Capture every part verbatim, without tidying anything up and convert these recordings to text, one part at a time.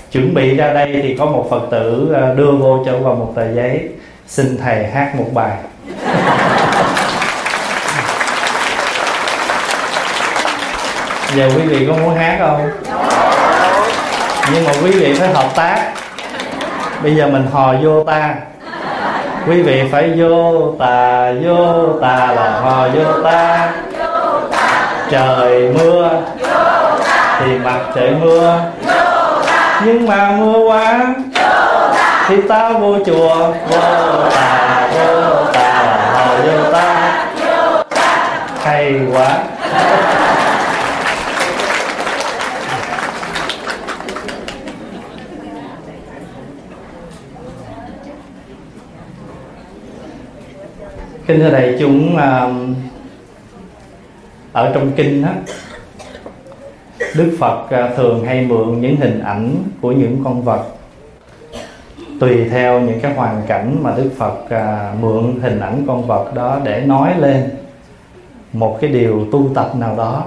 Chuẩn bị ra đây thì có một Phật tử đưa vô cho vào một tờ giấy: xin thầy hát một bài. Giờ quý vị có muốn hát không? Nhưng mà quý vị phải hợp tác. Bây giờ mình hò vô ta. Quý vị phải vô ta, vô ta là hò vô ta. Trời mưa thì mặc trời mưa, nhưng mà mưa quá thì ta vô chùa. Vô ta, vô ta là hò vô ta. Hay quá. Kính thưa đại chúng, ở trong kinh đó, Đức Phật thường hay mượn những hình ảnh của những con vật. Tùy theo những cái hoàn cảnh mà Đức Phật mượn hình ảnh con vật đó để nói lên một cái điều tu tập nào đó.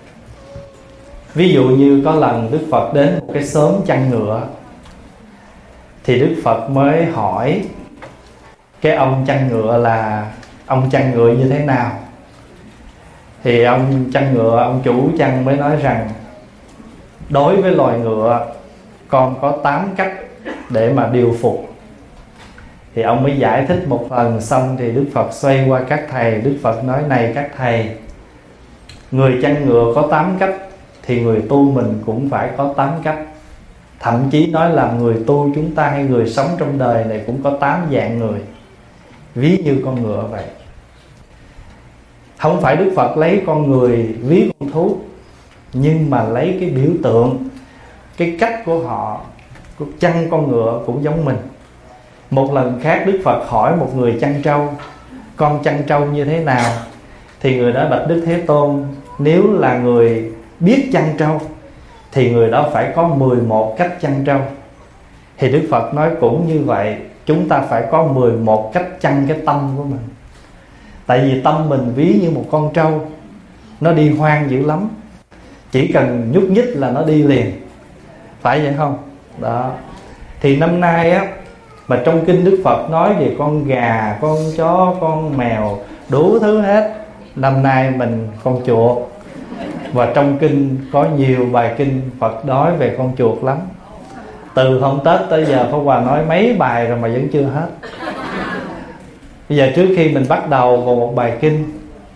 Ví dụ như có lần Đức Phật đến một cái xóm chăn ngựa, thì Đức Phật mới hỏi cái ông chăn ngựa là ông chăn ngựa như thế nào. Thì ông chăn ngựa, ông chủ chăn mới nói rằng đối với loài ngựa, con có tám cách để mà điều phục. Thì ông mới giải thích một lần xong thì Đức Phật xoay qua các thầy. Đức Phật nói: này các thầy, người chăn ngựa có tám cách thì người tu mình cũng phải có tám cách. Thậm chí nói là người tu chúng ta hay người sống trong đời này cũng có tám dạng người, ví như con ngựa vậy. Không phải Đức Phật lấy con người ví con thú, nhưng mà lấy cái biểu tượng, cái cách của họ chăn con ngựa cũng giống mình. Một lần khác Đức Phật hỏi một người chăn trâu: con chăn trâu như thế nào? Thì người đó bạch Đức Thế Tôn: nếu là người biết chăn trâu thì người đó phải có mười một cách chăn trâu. Thì Đức Phật nói cũng như vậy, chúng ta phải có mười một cách chăn cái tâm của mình. Tại vì tâm mình ví như một con trâu, nó đi hoang dữ lắm, chỉ cần nhúc nhích là nó đi liền, phải vậy không? Đó. Thì năm nay á, mà trong kinh Đức Phật nói về con gà, con chó, con mèo, đủ thứ hết. Năm nay mình con chuột. Và trong kinh có nhiều bài kinh Phật nói về con chuột lắm. Từ hôm Tết tới giờ Pháp Hòa nói mấy bài rồi mà vẫn chưa hết. Bây giờ trước khi mình bắt đầu vào một bài kinh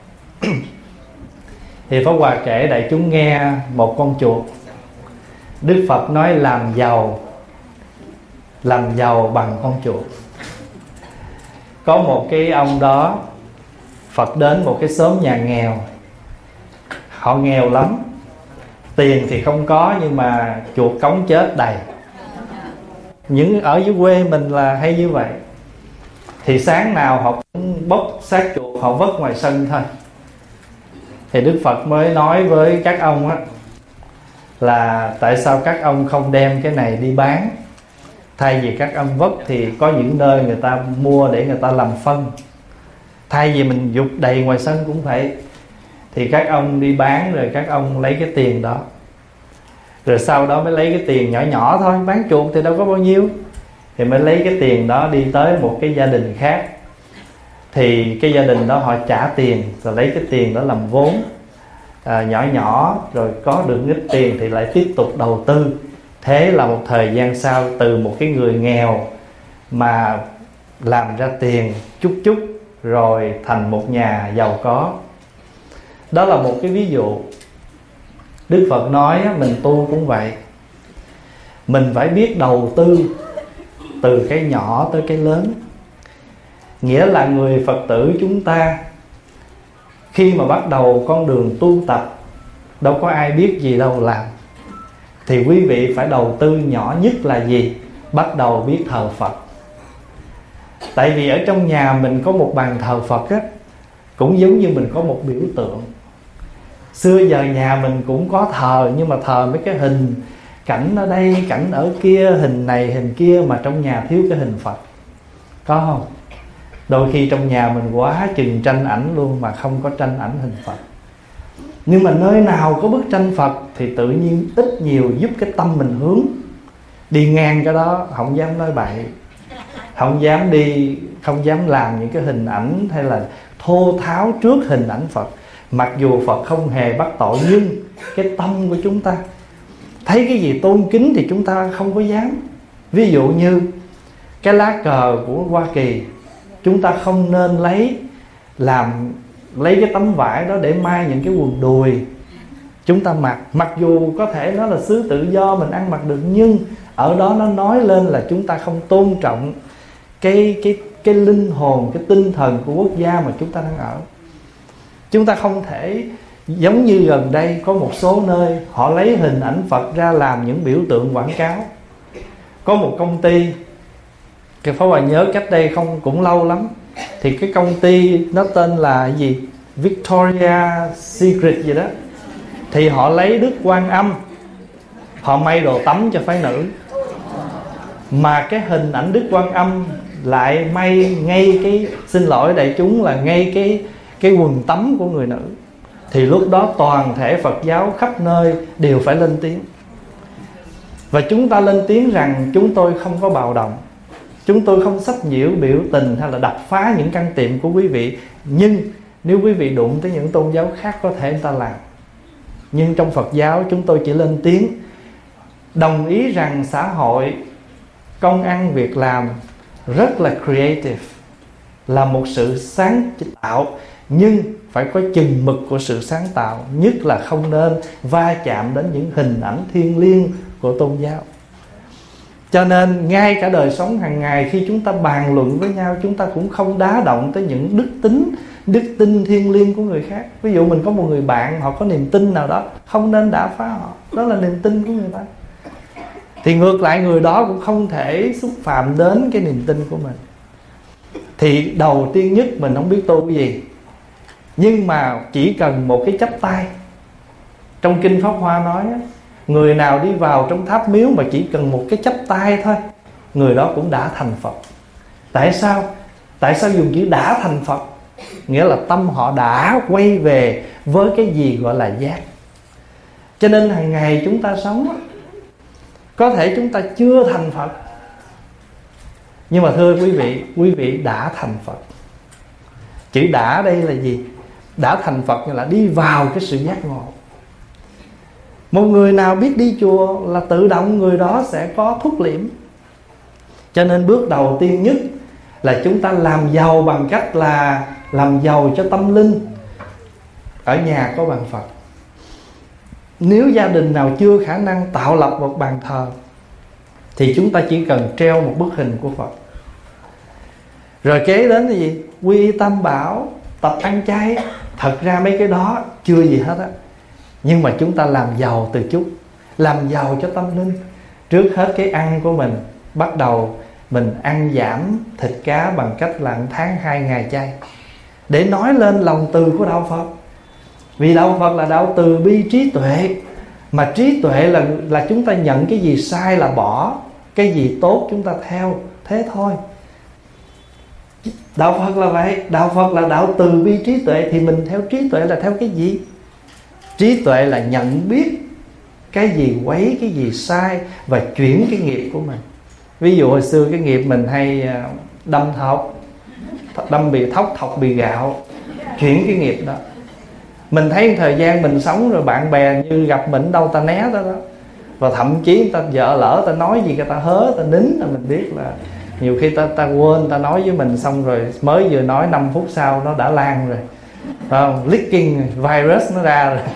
thì Pháp Hòa kể đại chúng nghe một con chuột. Đức Phật nói làm giàu, làm giàu bằng con chuột. Có một cái ông đó, Phật đến một cái xóm nhà nghèo. Họ nghèo lắm, tiền thì không có, nhưng mà chuột cống chết đầy. Những ở dưới quê mình là hay như vậy. Thì sáng nào họ cũng bốc xác chuột, họ vứt ngoài sân thôi. Thì Đức Phật mới nói với các ông á, là tại sao các ông không đem cái này đi bán? Thay vì các ông vứt thì có những nơi người ta mua để người ta làm phân. Thay vì mình dục đầy ngoài sân cũng vậy, thì các ông đi bán rồi các ông lấy cái tiền đó. Rồi sau đó mới lấy cái tiền nhỏ nhỏ thôi, bán chuột thì đâu có bao nhiêu, thì mới lấy cái tiền đó đi tới một cái gia đình khác. Thì cái gia đình đó họ trả tiền, rồi lấy cái tiền đó làm vốn à, nhỏ nhỏ, rồi có được ít tiền thì lại tiếp tục đầu tư. Thế là một thời gian sau, từ một cái người nghèo mà làm ra tiền chút chút, rồi thành một nhà giàu có. Đó là một cái ví dụ. Đức Phật nói mình tu cũng vậy. Mình phải biết đầu tư từ cái nhỏ tới cái lớn. Nghĩa là người Phật tử chúng ta khi mà bắt đầu con đường tu tập, đâu có ai biết gì đâu làm, thì quý vị phải đầu tư nhỏ nhất là gì? Bắt đầu biết thờ Phật. Tại vì ở trong nhà mình có một bàn thờ Phật á, cũng giống như mình có một biểu tượng. Xưa giờ nhà mình cũng có thờ, nhưng mà thờ mấy cái hình cảnh ở đây, cảnh ở kia, hình này hình kia, mà trong nhà thiếu cái hình Phật. Có không? Đôi khi trong nhà mình quá chừng tranh ảnh luôn mà không có tranh ảnh hình Phật. Nhưng mà nơi nào có bức tranh Phật thì tự nhiên ít nhiều giúp cái tâm mình hướng. đi ngang cái đó không dám nói bậy, không dám đi, không dám làm những cái hình ảnh hay là thô tháo trước hình ảnh Phật. Mặc dù Phật không hề bắt tội, nhưng cái tâm của chúng ta thấy cái gì tôn kính thì chúng ta không có dám. Ví dụ như cái lá cờ của Hoa Kỳ, chúng ta không nên lấy làm lấy cái tấm vải đó để may những cái quần đùi chúng ta mặc. Mặc dù có thể nó là xứ tự do, mình ăn mặc được, nhưng ở đó nó nói lên là chúng ta không tôn trọng cái cái cái linh hồn, cái tinh thần của quốc gia mà chúng ta đang ở. Chúng ta không thể giống như gần đây có một số nơi họ lấy hình ảnh Phật ra làm những biểu tượng quảng cáo. Có một công ty, cái Pháp Hòa nhớ cách đây không cũng lâu lắm, thì cái công ty nó tên là gì, Victoria Secret gì đó, thì họ lấy Đức Quan Âm, họ may đồ tắm cho phái nữ, mà cái hình ảnh Đức Quan Âm lại may ngay cái, xin lỗi đại chúng, là ngay cái cái quần tắm của người nữ. Thì lúc đó toàn thể Phật giáo khắp nơi đều phải lên tiếng. Và chúng ta lên tiếng rằng chúng tôi không có bạo động, chúng tôi không sách nhiễu biểu tình hay là đập phá những căn tiệm của quý vị. Nhưng nếu quý vị đụng tới những tôn giáo khác có thể người ta làm. Nhưng trong Phật giáo chúng tôi chỉ lên tiếng đồng ý rằng xã hội, công ăn việc làm rất là creative, là một sự sáng tạo, nhưng phải có chừng mực của sự sáng tạo. Nhất là không nên va chạm đến những hình ảnh thiêng liêng của tôn giáo. Cho nên ngay cả đời sống hàng ngày, khi chúng ta bàn luận với nhau, chúng ta cũng không đá động tới những đức tính, đức tin thiêng liêng của người khác. Ví dụ mình có một người bạn, họ có niềm tin nào đó, không nên đả phá họ. Đó là niềm tin của người ta. Thì ngược lại người đó cũng không thể xúc phạm đến cái niềm tin của mình. Thì đầu tiên nhất mình không biết tu cái gì, nhưng mà chỉ cần một cái chắp tay. Trong Kinh Pháp Hoa nói, người nào đi vào trong tháp miếu mà chỉ cần một cái chắp tay thôi, người đó cũng đã thành Phật. Tại sao? Tại sao dùng chữ đã thành Phật? Nghĩa là tâm họ đã quay về với cái gì gọi là giác. Cho nên hàng ngày chúng ta sống, có thể chúng ta chưa thành Phật, nhưng mà thưa quý vị, quý vị đã thành Phật. Chữ đã đây là gì? Đã thành Phật nghĩa là đi vào cái sự giác ngộ. Một người nào biết đi chùa là tự động người đó sẽ có thuốc liễm. Cho nên bước đầu tiên nhất là chúng ta làm giàu bằng cách là làm giàu cho tâm linh. Ở nhà có bàn Phật. Nếu gia đình nào chưa khả năng tạo lập một bàn thờ, thì chúng ta chỉ cần treo một bức hình của Phật. Rồi kế đến là gì? Quy y Tam Bảo, tập ăn chay. Thật ra mấy cái đó chưa gì hết á, nhưng mà chúng ta làm giàu từ chút, làm giàu cho tâm linh. Trước hết cái ăn của mình, bắt đầu mình ăn giảm thịt cá bằng cách là tháng hai ngày chay, để nói lên lòng từ của Đạo Phật. Vì Đạo Phật là đạo từ bi trí tuệ. Mà trí tuệ là, là chúng ta nhận cái gì sai là bỏ, cái gì tốt chúng ta theo, thế thôi. Đạo Phật là vậy. Đạo Phật là đạo từ bi trí tuệ. Thì mình theo trí tuệ là theo cái gì? Trí tuệ là nhận biết cái gì quấy, cái gì sai, và chuyển cái nghiệp của mình. Ví dụ hồi xưa cái nghiệp mình hay đâm thọc, đâm bị thóc, thọc bị gạo. Chuyển cái nghiệp đó. Mình thấy thời gian mình sống rồi, bạn bè như gặp mình đâu ta né đó đó. Và thậm chí người ta vợ lỡ ta nói gì, người ta hớ, ta nín là mình biết là nhiều khi ta, ta quên, ta nói với mình xong rồi mới vừa nói năm phút sau nó đã lan rồi, phải không? Leaking virus nó ra rồi.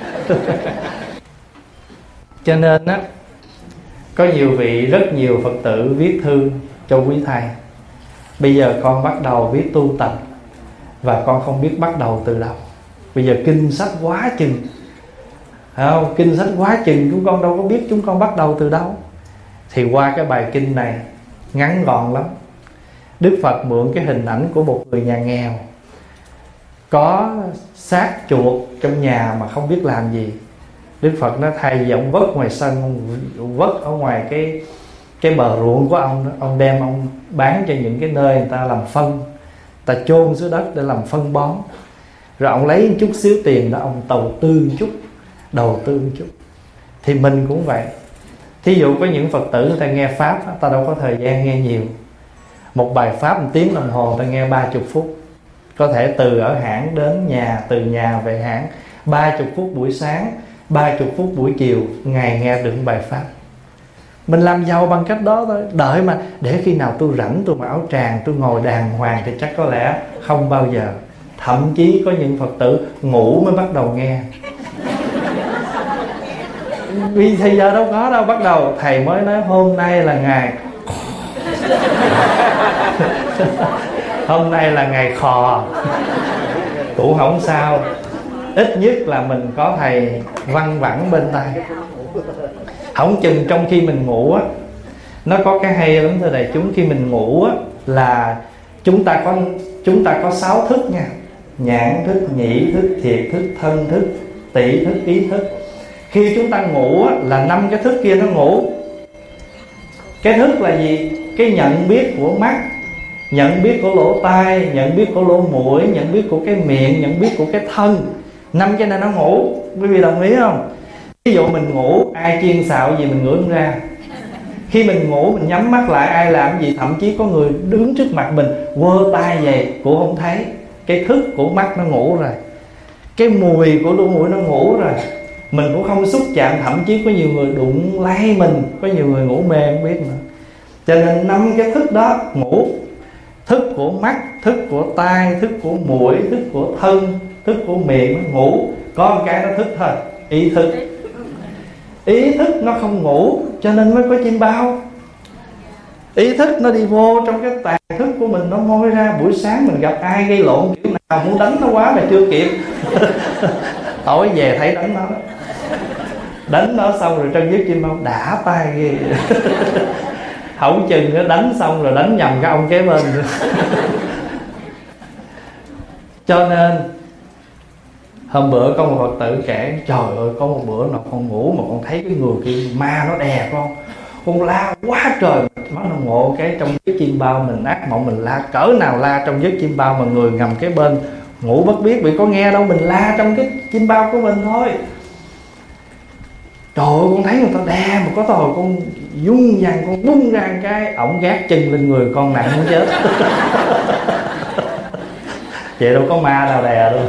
Cho nên á, có nhiều vị, rất nhiều Phật tử viết thư cho quý thầy: bây giờ con bắt đầu viết tu tập, và con không biết bắt đầu từ đâu. Bây giờ kinh sách quá chừng, phải không? Kinh sách quá chừng, chúng con đâu có biết chúng con bắt đầu từ đâu. Thì qua cái bài kinh này ngắn gọn lắm. Đức Phật mượn cái hình ảnh của một người nhà nghèo, có xác chuột trong nhà mà không biết làm gì. Đức Phật nó thay vì ông vất ngoài sân, ông vất ở ngoài cái cái bờ ruộng của ông đó, ông đem ông bán cho những cái nơi người ta làm phân, ta chôn dưới đất để làm phân bón. Rồi ông lấy một chút xíu tiền đó, ông đầu tư một chút, đầu tư một chút. Thì mình cũng vậy. Thí dụ có những Phật tử người ta nghe Pháp, ta đâu có thời gian nghe nhiều. Một bài Pháp một tiếng đồng hồ ta nghe ba chục phút. Có thể từ ở hãng đến nhà, từ nhà về hãng, ba chục phút buổi sáng, ba chục phút buổi chiều, ngày nghe được bài Pháp. Mình làm giàu bằng cách đó thôi. Đợi mà để khi nào tôi rảnh, tôi mặc áo tràng, tôi ngồi đàng hoàng thì chắc có lẽ không bao giờ. Thậm chí có những Phật tử ngủ mới bắt đầu nghe. Vì thì giờ đâu có đâu. Bắt đầu thầy mới nói hôm nay là ngày hôm nay là ngày khò, cũng không sao. Ít nhất là mình có thầy văng vẳng bên tai. Không chừng trong khi mình ngủ á, nó có cái hay lắm thưa đại chúng. Khi mình ngủ á là chúng ta có chúng ta có sáu thức nha: nhãn thức, nhĩ thức, thiệt thức, thân thức, tỷ thức, ý thức. Khi chúng ta ngủ á, là năm cái thức kia nó ngủ. Cái thức là gì? Cái nhận biết của mắt, nhận biết của lỗ tai, nhận biết của lỗ mũi, nhận biết của cái miệng, nhận biết của cái thân. Năm cái này nó ngủ. Quý vị đồng ý không? Ví dụ mình ngủ, ai chiên xào gì mình ngửi không ra. Khi mình ngủ mình nhắm mắt lại, ai làm gì, thậm chí có người đứng trước mặt mình quơ tay về cũng không thấy. Cái thức của mắt nó ngủ rồi, cái mùi của lỗ mũi nó ngủ rồi, mình cũng không xúc chạm. Thậm chí có nhiều người đụng lay mình, có nhiều người ngủ mê không biết nữa. Cho nên năm cái thức đó ngủ. Thức của mắt, thức của tai, thức của mũi, thức của thân, thức của miệng nó ngủ. Có một cái nó thức thôi, ý thức. Ý thức nó không ngủ, cho nên mới có chim bao. Ý thức nó đi vô trong cái tàn thức của mình, nó moi ra. Buổi sáng mình gặp ai gây lộn kiểu nào, muốn đánh nó quá mà chưa kịp tối về thấy đánh nó đó. Đánh nó xong rồi trong giấc chim bao đã tay ghê. Không chừng nó đánh xong rồi đánh nhầm cái ông kế bên. Cho nên hôm bữa có một Phật tử kể: trời ơi, có một bữa nào con ngủ mà con thấy cái người kia ma nó đè con, con la quá trời. Nó nó ngộ cái trong giấc chim bao mình ác mộng, mình la cỡ nào la trong giấc chim bao mà người ngầm kế bên ngủ bất biết vì có nghe đâu, mình la trong cái chim bao của mình thôi. Trời ơi, con thấy người ta đè mà có thời con dung dằn, con bung ra một cái, ổng gác chân lên người con nặng không chết. Vậy đâu có ma nào đè đâu.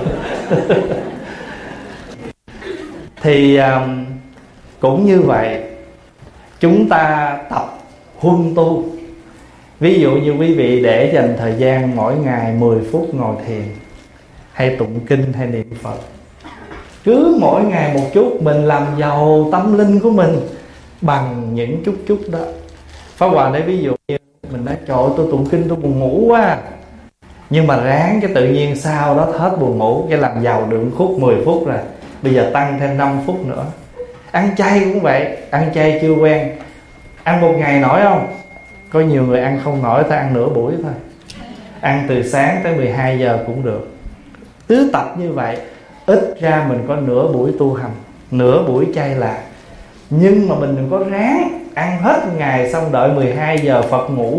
Thì um, cũng như vậy, chúng ta tập huân tu. Ví dụ như quý vị để dành thời gian mỗi ngày mười phút ngồi thiền, hay tụng kinh, hay niệm Phật. Cứ mỗi ngày một chút, mình làm giàu tâm linh của mình bằng những chút chút đó. Pháp Hòa để ví dụ như mình nói: trời ơi, tôi tụng kinh tôi buồn ngủ quá. Nhưng mà ráng cái tự nhiên sau đó hết buồn ngủ, cái làm giàu được khúc mười phút rồi, bây giờ tăng thêm năm phút nữa. Ăn chay cũng vậy, ăn chay chưa quen, ăn một ngày nổi không? Có nhiều người ăn không nổi, ta ăn nửa buổi thôi. Ăn từ sáng tới mười hai giờ cũng được. Cứ tập như vậy, ít ra mình có nửa buổi tu hành, nửa buổi chay lạc. Nhưng mà mình đừng có ráng ăn hết ngày xong đợi mười hai giờ Phật ngủ.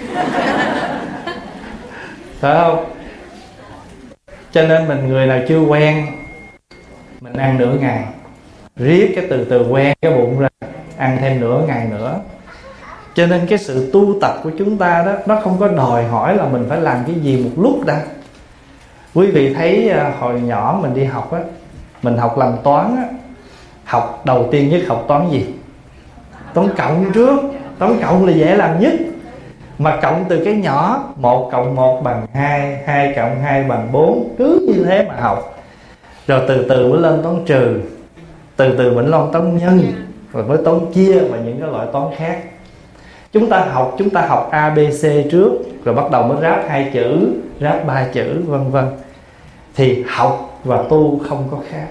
Phải không? Cho nên mình người nào chưa quen, mình ăn nửa ngày, riết cái từ từ quen cái bụng ra, ăn thêm nửa ngày nữa. Cho nên cái sự tu tập của chúng ta đó, nó không có đòi hỏi là mình phải làm cái gì một lúc đâu. Quý vị thấy hồi nhỏ mình đi học á, mình học làm toán á, học đầu tiên nhất học toán gì? Toán cộng trước. Toán cộng là dễ làm nhất. Mà cộng từ cái nhỏ, một cộng một bằng hai, hai cộng hai bằng bốn, cứ như thế mà học. Rồi từ từ mới lên toán trừ, từ từ mới lên toán nhân, rồi mới toán chia và những cái loại toán khác. Chúng ta học, chúng ta học a bê xê trước, rồi bắt đầu mới ráp hai chữ, ráp ba chữ, vân vân. Thì học và tu không có khác.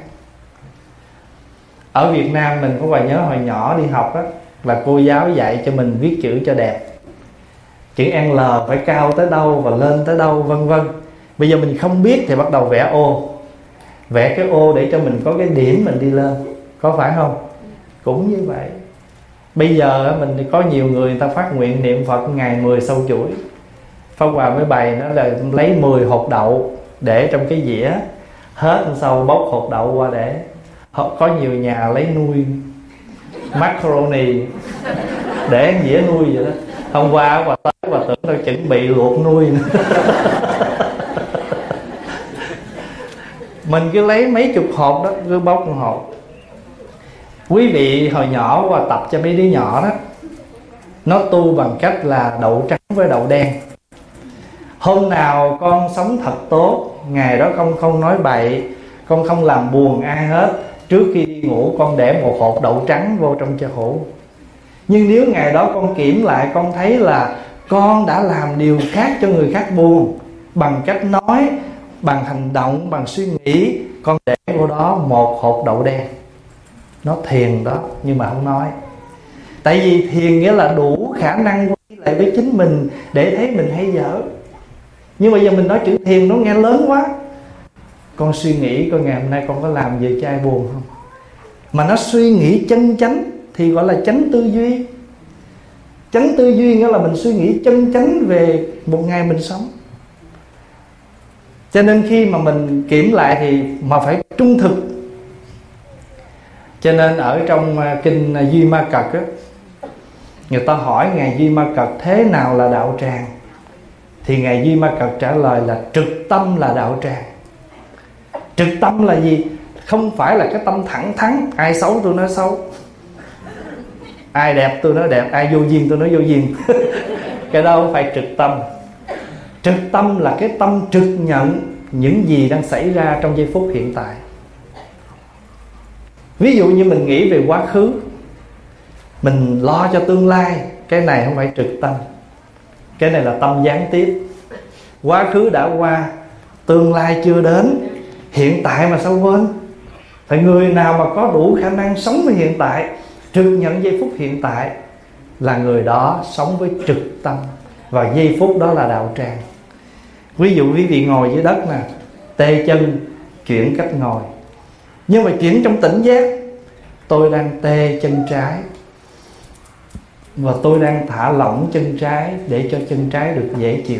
Ở Việt Nam mình có bài nhớ hồi nhỏ đi học á, là cô giáo dạy cho mình viết chữ cho đẹp. Chữ L phải cao tới đâu và lên tới đâu, vân vân. Bây giờ mình không biết thì bắt đầu vẽ ô. Vẽ cái ô để cho mình có cái điểm mình đi lên. Có phải không? Cũng như vậy. Bây giờ mình có nhiều người, người ta phát nguyện niệm Phật ngày mười sâu chuỗi. Pháp Hòa mới bày nó là lấy mười hột đậu để trong cái dĩa, hết sau bóc hột đậu qua để. Có nhiều nhà lấy nuôi macaroni để ăn dĩa nuôi vậy đó. Hôm qua bà tới bà tưởng tôi chuẩn bị luộc nuôi nữa. Mình cứ lấy mấy chục hộp đó, cứ bóc một hộp. Quý vị hồi nhỏ qua tập cho mấy đứa nhỏ đó, nó tu bằng cách là đậu trắng với đậu đen. Hôm nào con sống thật tốt, ngày đó con không nói bậy, con không làm buồn ai hết, trước khi đi ngủ con để một hộp đậu trắng vô trong cho hũ. Nhưng nếu ngày đó con kiểm lại, con thấy là con đã làm điều khác cho người khác buồn, bằng cách nói, bằng hành động, bằng suy nghĩ, con để vô đó một hộp đậu đen. Nó thiền đó nhưng mà không nói. Tại vì thiền nghĩa là đủ khả năng quay lại với chính mình để thấy mình hay dở. Nhưng bây giờ mình nói chữ thiền nó nghe lớn quá. Con suy nghĩ coi ngày hôm nay con có làm gì cho ai buồn không. Mà nó suy nghĩ chân chánh thì gọi là chánh tư duy. Chánh tư duy nghĩa là mình suy nghĩ chân chánh về một ngày mình sống. Cho nên khi mà mình kiểm lại thì mà phải trung thực. Cho nên ở trong kinh Duy Ma Cật á, người ta hỏi Ngài Duy Ma Cật thế nào là đạo tràng, thì Ngài Duy Ma Cật trả lời là trực tâm là đạo tràng. Trực tâm là gì? Không phải là cái tâm thẳng thắn, ai xấu tôi nói xấu, ai đẹp tôi nói đẹp, ai vô duyên tôi nói vô duyên. Cái đó không phải trực tâm. Trực tâm là cái tâm trực nhận những gì đang xảy ra trong giây phút hiện tại. Ví dụ như mình nghĩ về quá khứ, mình lo cho tương lai, cái này không phải trực tâm, cái này là tâm gián tiếp. Quá khứ đã qua, tương lai chưa đến, hiện tại mà sao quên. Tại người nào mà có đủ khả năng sống với hiện tại, trực nhận giây phút hiện tại, là người đó sống với trực tâm. Và giây phút đó là đạo tràng. Ví dụ quý vị ngồi dưới đất nè, tê chân, chuyển cách ngồi. Nhưng mà chuyển trong tỉnh giác, tôi đang tê chân trái và tôi đang thả lỏng chân trái để cho chân trái được dễ chịu.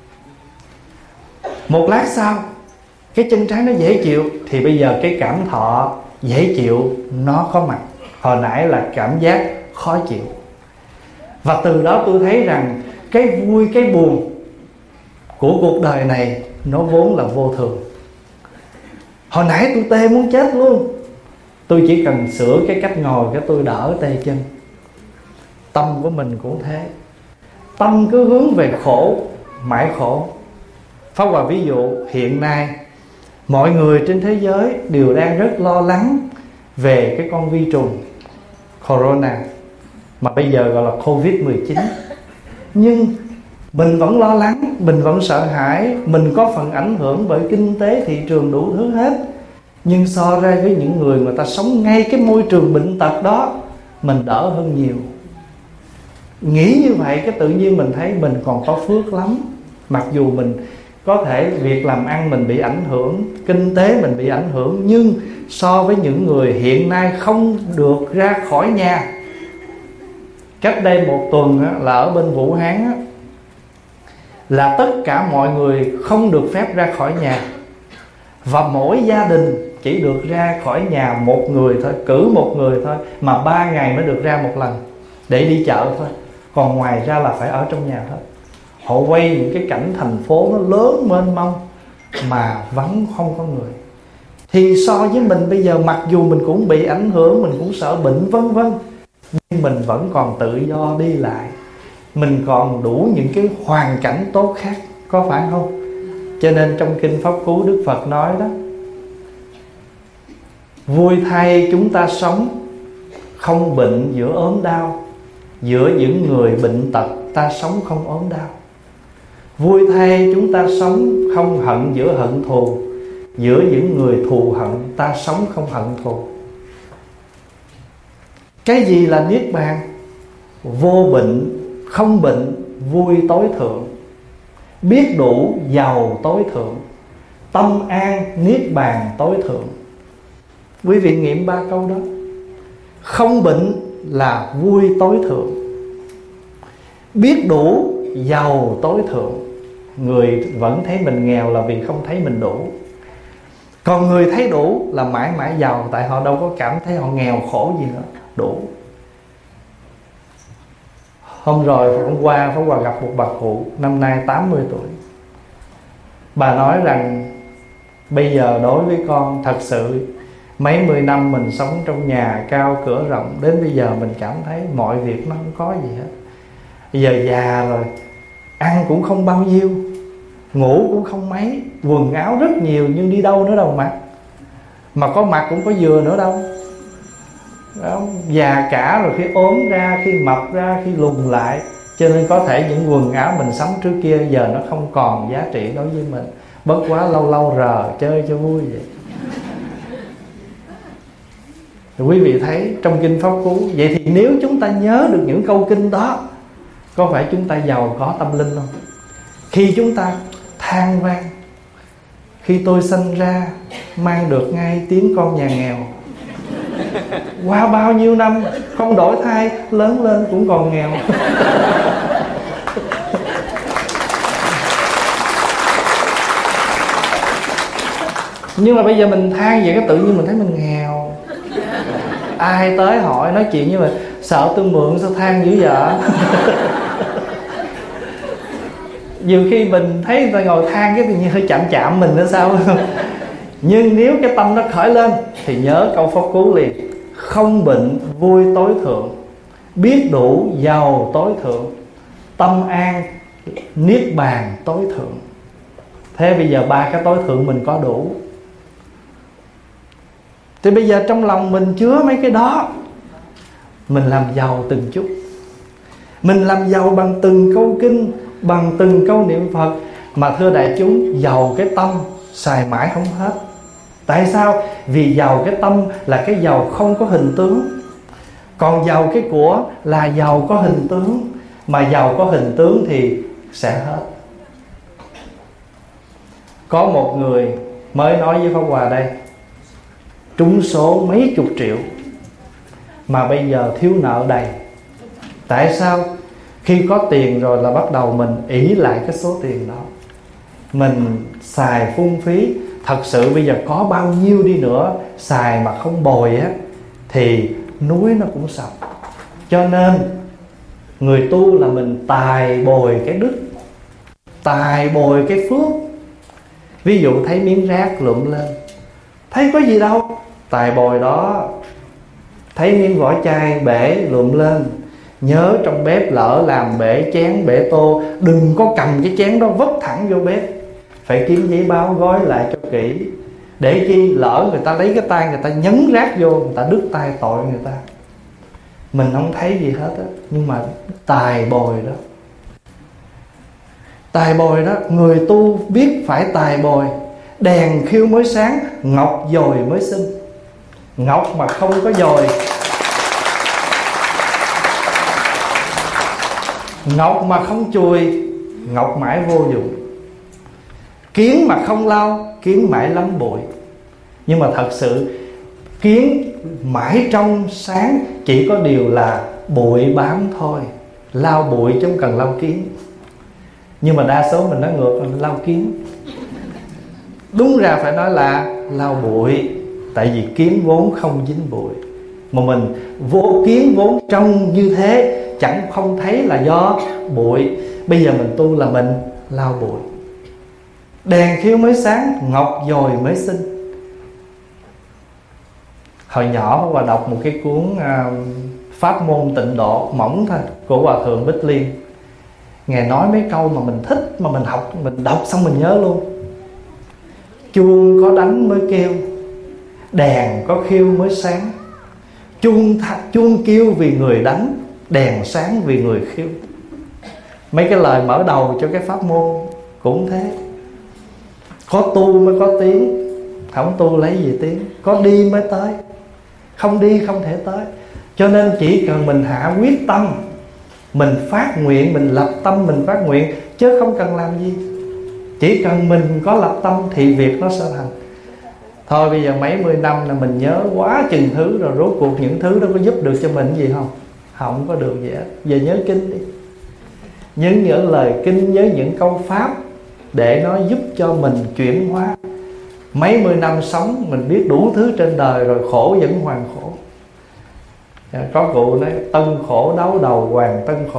Một lát sau, cái chân trái nó dễ chịu, thì bây giờ cái cảm thọ dễ chịu nó có mặt. Hồi nãy là cảm giác khó chịu. Và từ đó tôi thấy rằng cái vui, cái buồn của cuộc đời này nó vốn là vô thường. Hồi nãy tôi tê muốn chết luôn, tôi chỉ cần sửa cái cách ngồi cái tôi đỡ tê chân. Tâm của mình cũng thế. Tâm cứ hướng về khổ, mãi khổ. Pháp Hòa ví dụ hiện nay mọi người trên thế giới đều đang rất lo lắng về cái con vi trùng Corona, mà bây giờ gọi là Covid mười chín. Nhưng mình vẫn lo lắng, mình vẫn sợ hãi, mình có phần ảnh hưởng bởi kinh tế, thị trường, đủ thứ hết. Nhưng so ra với những người người ta sống ngay cái môi trường bệnh tật đó, mình đỡ hơn nhiều. Nghĩ như vậy cái tự nhiên mình thấy mình còn có phước lắm. Mặc dù mình có thể việc làm ăn mình bị ảnh hưởng, kinh tế mình bị ảnh hưởng, nhưng so với những người hiện nay không được ra khỏi nhà. Cách đây một tuần á, là ở bên Vũ Hán á, là tất cả mọi người không được phép ra khỏi nhà. Và mỗi gia đình chỉ được ra khỏi nhà một người thôi, cử một người thôi, mà ba ngày mới được ra một lần để đi chợ thôi. Còn ngoài ra là phải ở trong nhà thôi. Họ quay những cái cảnh thành phố nó lớn mênh mông mà vắng không có người. Thì so với mình bây giờ, mặc dù mình cũng bị ảnh hưởng, mình cũng sợ bệnh vân vân, nhưng mình vẫn còn tự do đi lại, mình còn đủ những cái hoàn cảnh tốt khác, có phải không? Cho nên trong Kinh Pháp Cú Đức Phật nói đó: vui thay chúng ta sống không bệnh giữa ốm đau, giữa những người bệnh tật ta sống không ốm đau. Vui thay chúng ta sống không hận giữa hận thù, giữa những người thù hận ta sống không hận thù. Cái gì là Niết Bàn? Vô bệnh, không bệnh, vui tối thượng, biết đủ, giàu tối thượng, tâm an, Niết Bàn tối thượng. Quý vị nghiệm ba câu đó. Không bệnh là vui tối thượng, biết đủ, giàu tối thượng. Người vẫn thấy mình nghèo là vì không thấy mình đủ. Còn người thấy đủ là mãi mãi giàu, tại họ đâu có cảm thấy họ nghèo khổ gì nữa. Đủ. Hôm rồi hôm qua Pháp Hòa gặp một bà cụ năm nay tám mươi tuổi. Bà nói rằng bây giờ đối với con thật sự mấy mươi năm mình sống trong nhà cao cửa rộng, đến bây giờ mình cảm thấy mọi việc nó không có gì hết. Bây giờ già rồi, ăn cũng không bao nhiêu, ngủ cũng không mấy, quần áo rất nhiều nhưng đi đâu nữa đâu mặc. Mà có mặc cũng có vừa nữa đâu. Đó, già cả rồi, khi ốm ra, khi mập ra, khi lùn lại. Cho nên có thể những quần áo mình sắm trước kia giờ nó không còn giá trị đối với mình. Bất quá lâu lâu rờ chơi cho vui vậy. Thì quý vị thấy trong Kinh Pháp Cú, vậy thì nếu chúng ta nhớ được những câu kinh đó, có phải chúng ta giàu có tâm linh không? Khi chúng ta than vang, khi tôi sinh ra mang được ngay tiếng con nhà nghèo, qua bao nhiêu năm không đổi thai, lớn lên cũng còn nghèo. Nhưng mà bây giờ mình than vậy, cái tự nhiên mình thấy mình nghèo. Ai tới hỏi nói chuyện với mình, sợ tôi mượn sao than dữ vậy? Nhiều khi mình thấy người ta ngồi than cái tự nhiên hơi chạm chạm mình nữa sao. Nhưng nếu cái tâm nó khởi lên thì nhớ câu Pháp Cú liền: không bệnh vui tối thượng, biết đủ giàu tối thượng, tâm an niết bàn tối thượng. Thế bây giờ ba cái tối thượng mình có đủ. Thì bây giờ trong lòng mình chứa mấy cái đó, mình làm giàu từng chút. Mình làm giàu bằng từng câu kinh, bằng từng câu niệm Phật. Mà thưa đại chúng, giàu cái tâm xài mãi không hết. Tại sao? Vì giàu cái tâm là cái giàu không có hình tướng. Còn giàu cái của là giàu có hình tướng. Mà giàu có hình tướng thì sẽ hết. Có một người mới nói với Pháp Hòa đây, trúng số mấy chục triệu mà bây giờ thiếu nợ đầy. Tại sao? Khi có tiền rồi là bắt đầu mình ỷ lại cái số tiền đó, mình xài phung phí. Thật sự bây giờ có bao nhiêu đi nữa, xài mà không bồi á thì núi nó cũng sập. Cho nên người tu là mình tài bồi cái đức, tài bồi cái phước. Ví dụ thấy miếng rác lụm lên, thấy có gì đâu, tài bồi đó. Thấy miếng vỏ chai bể lụm lên, nhớ trong bếp lỡ làm bể chén bể tô, đừng có cầm cái chén đó vứt thẳng vô bếp, phải kiếm giấy báo gói lại cho kỹ. Để chi lỡ người ta lấy cái tay người ta nhấn rác vô, người ta đứt tay tội người ta. Mình không thấy gì hết á, nhưng mà tài bồi đó. Tài bồi đó, người tu biết phải tài bồi. Đèn khiêu mới sáng, ngọc dồi mới xinh. Ngọc mà không có dồi, ngọc mà không chùi, ngọc mãi vô dụng. Kiến mà không lau, kiến mãi lắm bụi. Nhưng mà thật sự kiến mãi trong sáng, chỉ có điều là bụi bám thôi. Lau bụi chứ không cần lau kiến. Nhưng mà đa số mình nói ngược là lau kiến. Đúng ra phải nói là lau bụi. Tại vì kiến vốn không dính bụi. Mà mình vô kiến vốn trông như thế, chẳng không thấy là do bụi. Bây giờ mình tu là mình lau bụi. Đèn khiêu mới sáng, ngọc dồi mới xinh. Hồi nhỏ Hòa đọc một cái cuốn uh, Pháp môn tịnh độ mỏng thôi của Hòa thượng Bích Liên. Ngài nói mấy câu mà mình thích, mà mình học, mình đọc xong mình nhớ luôn. Chuông có đánh mới kêu, đèn có khiêu mới sáng. Chuông, chuông kêu vì người đánh, đèn sáng vì người khiêu. Mấy cái lời mở đầu cho cái pháp môn cũng thế. Có tu mới có tiếng, không tu lấy gì tiếng. Có đi mới tới, không đi không thể tới. Cho nên chỉ cần mình hạ quyết tâm, mình phát nguyện, mình lập tâm mình phát nguyện, chứ không cần làm gì. Chỉ cần mình có lập tâm thì việc nó sẽ thành. Thôi bây giờ mấy mươi năm là mình nhớ quá chừng thứ rồi, rốt cuộc những thứ đó có giúp được cho mình gì không? Không có được gì hết. Giờ nhớ kinh đi, nhớ những lời kinh, nhớ những câu pháp để nó giúp cho mình chuyển hóa. Mấy mươi năm sống mình biết đủ thứ trên đời rồi, khổ vẫn hoàn khổ. Có cụ nói tân khổ đáo đầu hoàng tân khổ.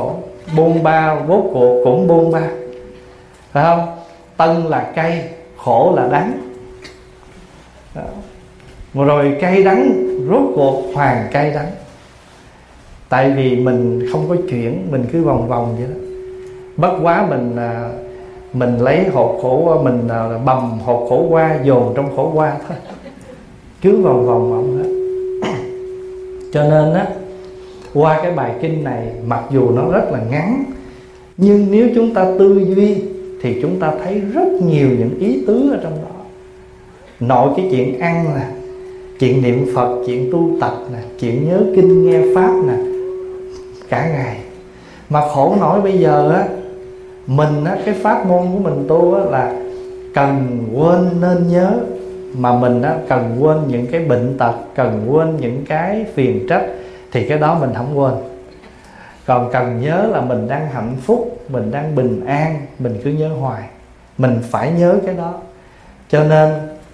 bôn ba rốt cuộc cũng bôn ba, phải không? Tân là cay, khổ là đắng. Đó. Rồi cay đắng rốt cuộc hoàn cay đắng. Tại vì mình không có chuyển, mình cứ vòng vòng vậy đó. Bất quá mình mình lấy hột khổ, mình bầm hột khổ qua dồn trong khổ qua thôi, cứ vòng vòng vòng hết. Cho nên á, qua cái bài kinh này, mặc dù nó rất là ngắn, nhưng nếu chúng ta tư duy thì chúng ta thấy rất nhiều những ý tứ ở trong đó. Nội cái chuyện ăn nè, chuyện niệm Phật, chuyện tu tập nè, chuyện nhớ kinh nghe pháp nè, cả ngày. Mà khổ nổi bây giờ á, mình á, cái pháp môn của mình tu á là cần quên nên nhớ, mà mình á, cần quên những cái bệnh tật, cần quên những cái phiền trách, thì cái đó mình không quên. Còn cần nhớ là mình đang hạnh phúc, mình đang bình an, mình cứ nhớ hoài. Mình phải nhớ cái đó. Cho nên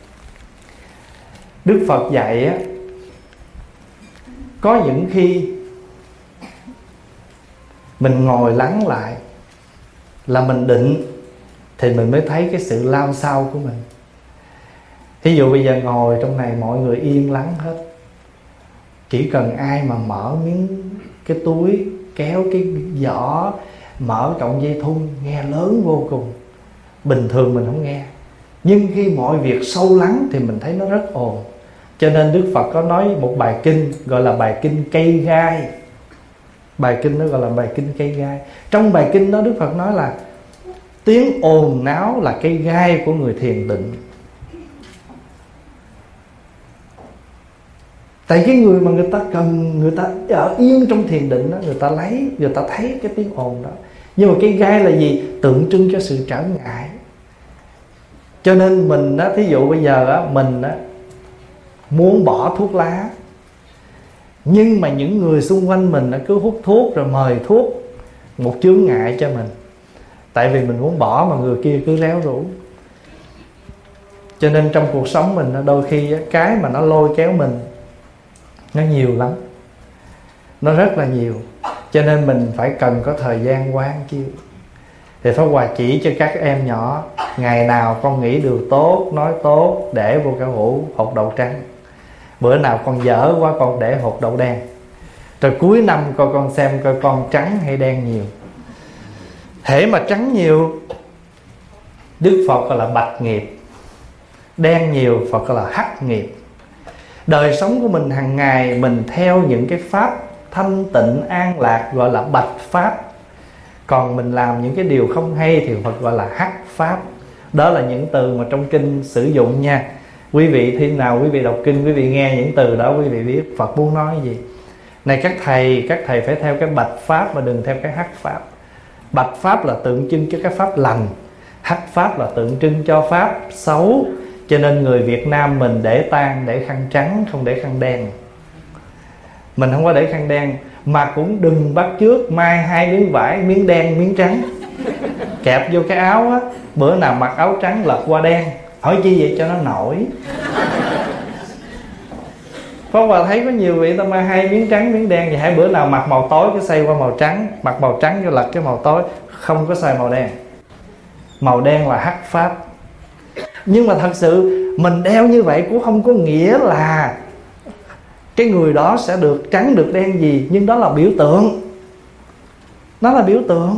Đức Phật dạy á, có những khi mình ngồi lắng lại là mình định, thì mình mới thấy cái sự lao sao của mình. Ví dụ bây giờ ngồi trong này mọi người yên lắng hết, chỉ cần ai mà mở miếng cái túi, kéo cái giỏ, mở cọng dây thun, nghe lớn vô cùng. Bình thường mình không nghe, nhưng khi mọi việc sâu lắng thì mình thấy nó rất ồn. Cho nên Đức Phật có nói một bài kinh gọi là bài kinh cây gai. Bài kinh đó gọi là bài kinh cây gai. Trong bài kinh đó Đức Phật nói là tiếng ồn náo là cây gai của người thiền định. Tại cái người mà người ta cần, người ta ở yên trong thiền định đó, người ta lấy, người ta thấy cái tiếng ồn đó. Nhưng mà cây gai là gì? Tượng trưng cho sự trở ngại. Cho nên mình đó, thí dụ bây giờ đó, mình đó, muốn bỏ thuốc lá, nhưng mà những người xung quanh mình nó cứ hút thuốc rồi mời thuốc, một chướng ngại cho mình. Tại vì mình muốn bỏ mà người kia cứ réo rủ. Cho nên trong cuộc sống mình đôi khi cái mà nó lôi kéo mình nó nhiều lắm, nó rất là nhiều. Cho nên mình phải cần có thời gian quán chiếu. Thì Pháp Hòa chỉ cho các em nhỏ, ngày nào con nghĩ điều tốt, nói tốt, để vô cái hũ hột đậu trắng. Bữa nào con dở quá con để hột đậu đen. Rồi cuối năm coi con xem coi con trắng hay đen nhiều. Hễ mà trắng nhiều, Đức Phật gọi là bạch nghiệp. Đen nhiều, Phật gọi là hắc nghiệp. Đời sống của mình hàng ngày mình theo những cái pháp thanh tịnh an lạc gọi là bạch pháp. Còn mình làm những cái điều không hay thì Phật gọi là hắc pháp. Đó là những từ mà trong kinh sử dụng nha. Quý vị khi nào quý vị đọc kinh, quý vị nghe những từ đó quý vị biết Phật muốn nói gì. Này các thầy, các thầy phải theo cái bạch pháp mà đừng theo cái hắc pháp. Bạch pháp là tượng trưng cho cái pháp lành, hắc pháp là tượng trưng cho pháp xấu. Cho nên người Việt Nam mình để tang để khăn trắng, không để khăn đen. Mình không có để khăn đen. Mà cũng đừng bắt chước mai hai miếng vải, miếng đen miếng trắng, kẹp vô cái áo á. Bữa nào mặc áo trắng lật qua đen. Hỏi chi vậy? Cho nó nổi. Pháp Hòa thấy có nhiều vị ta mai hai miếng trắng miếng đen, vậy hai bữa nào mặc màu tối cái xoay qua màu trắng, mặc màu trắng cho lật cái màu tối, không có xài màu đen. Màu đen là hắc pháp. Nhưng mà thật sự mình đeo như vậy cũng không có nghĩa là cái người đó sẽ được trắng được đen gì. Nhưng đó là biểu tượng. Nó là biểu tượng.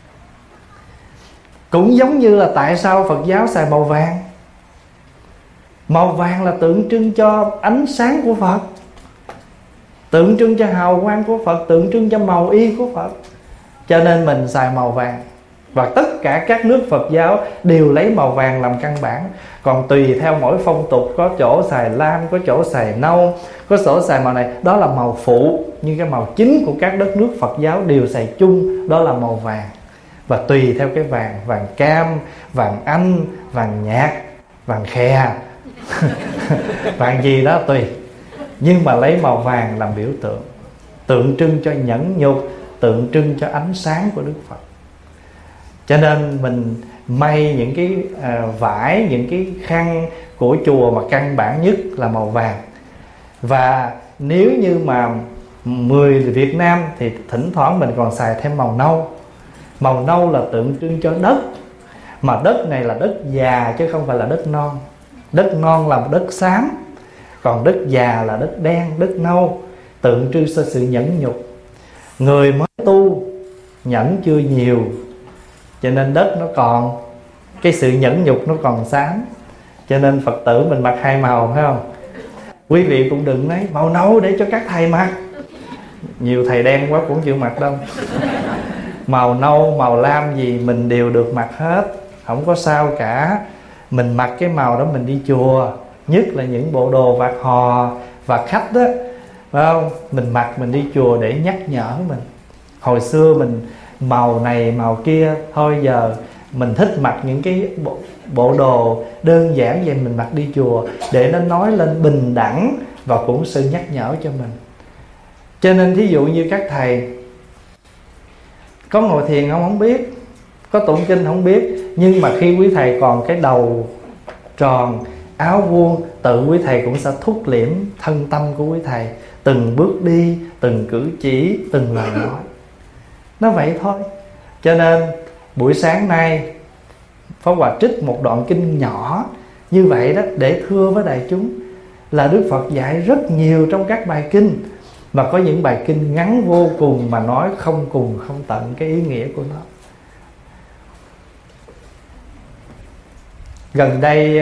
Cũng giống như là tại sao Phật giáo xài màu vàng. Màu vàng là tượng trưng cho ánh sáng của Phật, tượng trưng cho hào quang của Phật, tượng trưng cho màu y của Phật. Cho nên mình xài màu vàng. Và tất cả các nước Phật giáo đều lấy màu vàng làm căn bản. Còn tùy theo mỗi phong tục, có chỗ xài lam, có chỗ xài nâu, có chỗ xài màu này. Đó là màu phụ. Nhưng cái màu chính của các đất nước Phật giáo đều xài chung, đó là màu vàng. Và tùy theo cái vàng, vàng cam, vàng anh, vàng nhạt, vàng khè vàng gì đó tùy. Nhưng mà lấy màu vàng làm biểu tượng, tượng trưng cho nhẫn nhục, tượng trưng cho ánh sáng của Đức Phật. Cho nên mình may những cái à, vải, những cái khăn của chùa mà căn bản nhất là màu vàng. Và nếu như mà người Việt Nam thì thỉnh thoảng mình còn xài thêm màu nâu. Màu nâu là tượng trưng cho đất, mà đất này là đất già chứ không phải là đất non. Đất non là đất xám, còn đất già là đất đen, đất nâu, tượng trưng cho sự nhẫn nhục. Người mới tu nhẫn chưa nhiều, cho nên đất nó còn, cái sự nhẫn nhục nó còn xám. Cho nên Phật tử mình mặc hai màu, phải không? Quý vị cũng đừng nói màu nâu để cho các thầy mặc, nhiều thầy đen quá cũng chịu mặc đâu. Màu nâu, màu lam gì mình đều được mặc hết, không có sao cả. Mình mặc cái màu đó mình đi chùa, nhất là những bộ đồ vạt hò, vạt khách đó, phải không? Mình mặc mình đi chùa để nhắc nhở mình. Hồi xưa mình màu này màu kia, thôi giờ mình thích mặc những cái bộ, bộ đồ đơn giản vậy mình mặc đi chùa, để nó nói lên bình đẳng và cũng sự nhắc nhở cho mình. Cho nên thí dụ như các thầy có ngồi thiền không không biết, có tụng kinh không biết, nhưng mà khi quý thầy còn cái đầu tròn, áo vuông, tự quý thầy cũng sẽ thúc liễm thân tâm của quý thầy, từng bước đi, từng cử chỉ, từng lời nói. Nó vậy thôi. Cho nên buổi sáng nay Pháp Hòa trích một đoạn kinh nhỏ như vậy đó, để thưa với đại chúng là Đức Phật dạy rất nhiều trong các bài kinh, mà có những bài kinh ngắn vô cùng mà nói không cùng không tận cái ý nghĩa của nó. Gần đây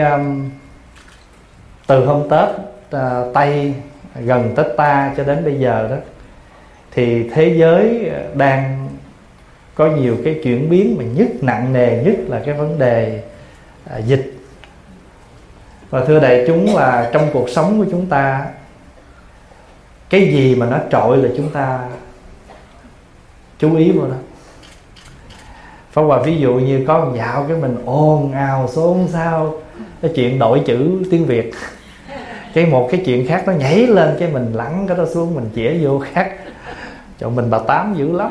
từ hôm Tết Tây, gần Tết Ta cho đến bây giờ đó, thì thế giới đang có nhiều cái chuyển biến, mà nhất nặng nề nhất là cái vấn đề à, dịch. Và thưa đại chúng là trong cuộc sống của chúng ta, cái gì mà nó trội là chúng ta chú ý vào đó. Pháp Hòa ví dụ như có một dạo cái mình ồn ào xôn xao cái chuyện đổi chữ tiếng Việt, cái một cái chuyện khác nó nhảy lên, cái mình lẳng cái đó xuống, mình chĩa vô khác, cho mình bà Tám dữ lắm.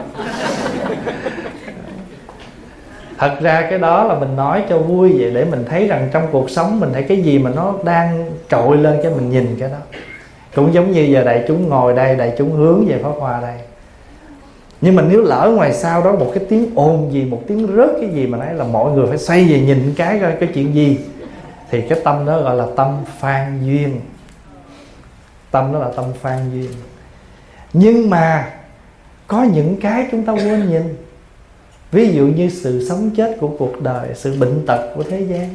Thật ra cái đó là mình nói cho vui vậy, để mình thấy rằng trong cuộc sống mình thấy cái gì mà nó đang trội lên, cái mình nhìn cái đó. Cũng giống như giờ đại chúng ngồi đây, đại chúng hướng về Pháp Hòa đây, nhưng mà nếu lỡ ngoài sau đó một cái tiếng ồn gì, một tiếng rớt cái gì mà nói là mọi người phải xoay về nhìn cái coi cái chuyện gì, thì cái tâm đó gọi là tâm phan duyên. Tâm đó là tâm phan duyên. Nhưng mà có những cái chúng ta quên nhìn, ví dụ như sự sống chết của cuộc đời, sự bệnh tật của thế gian.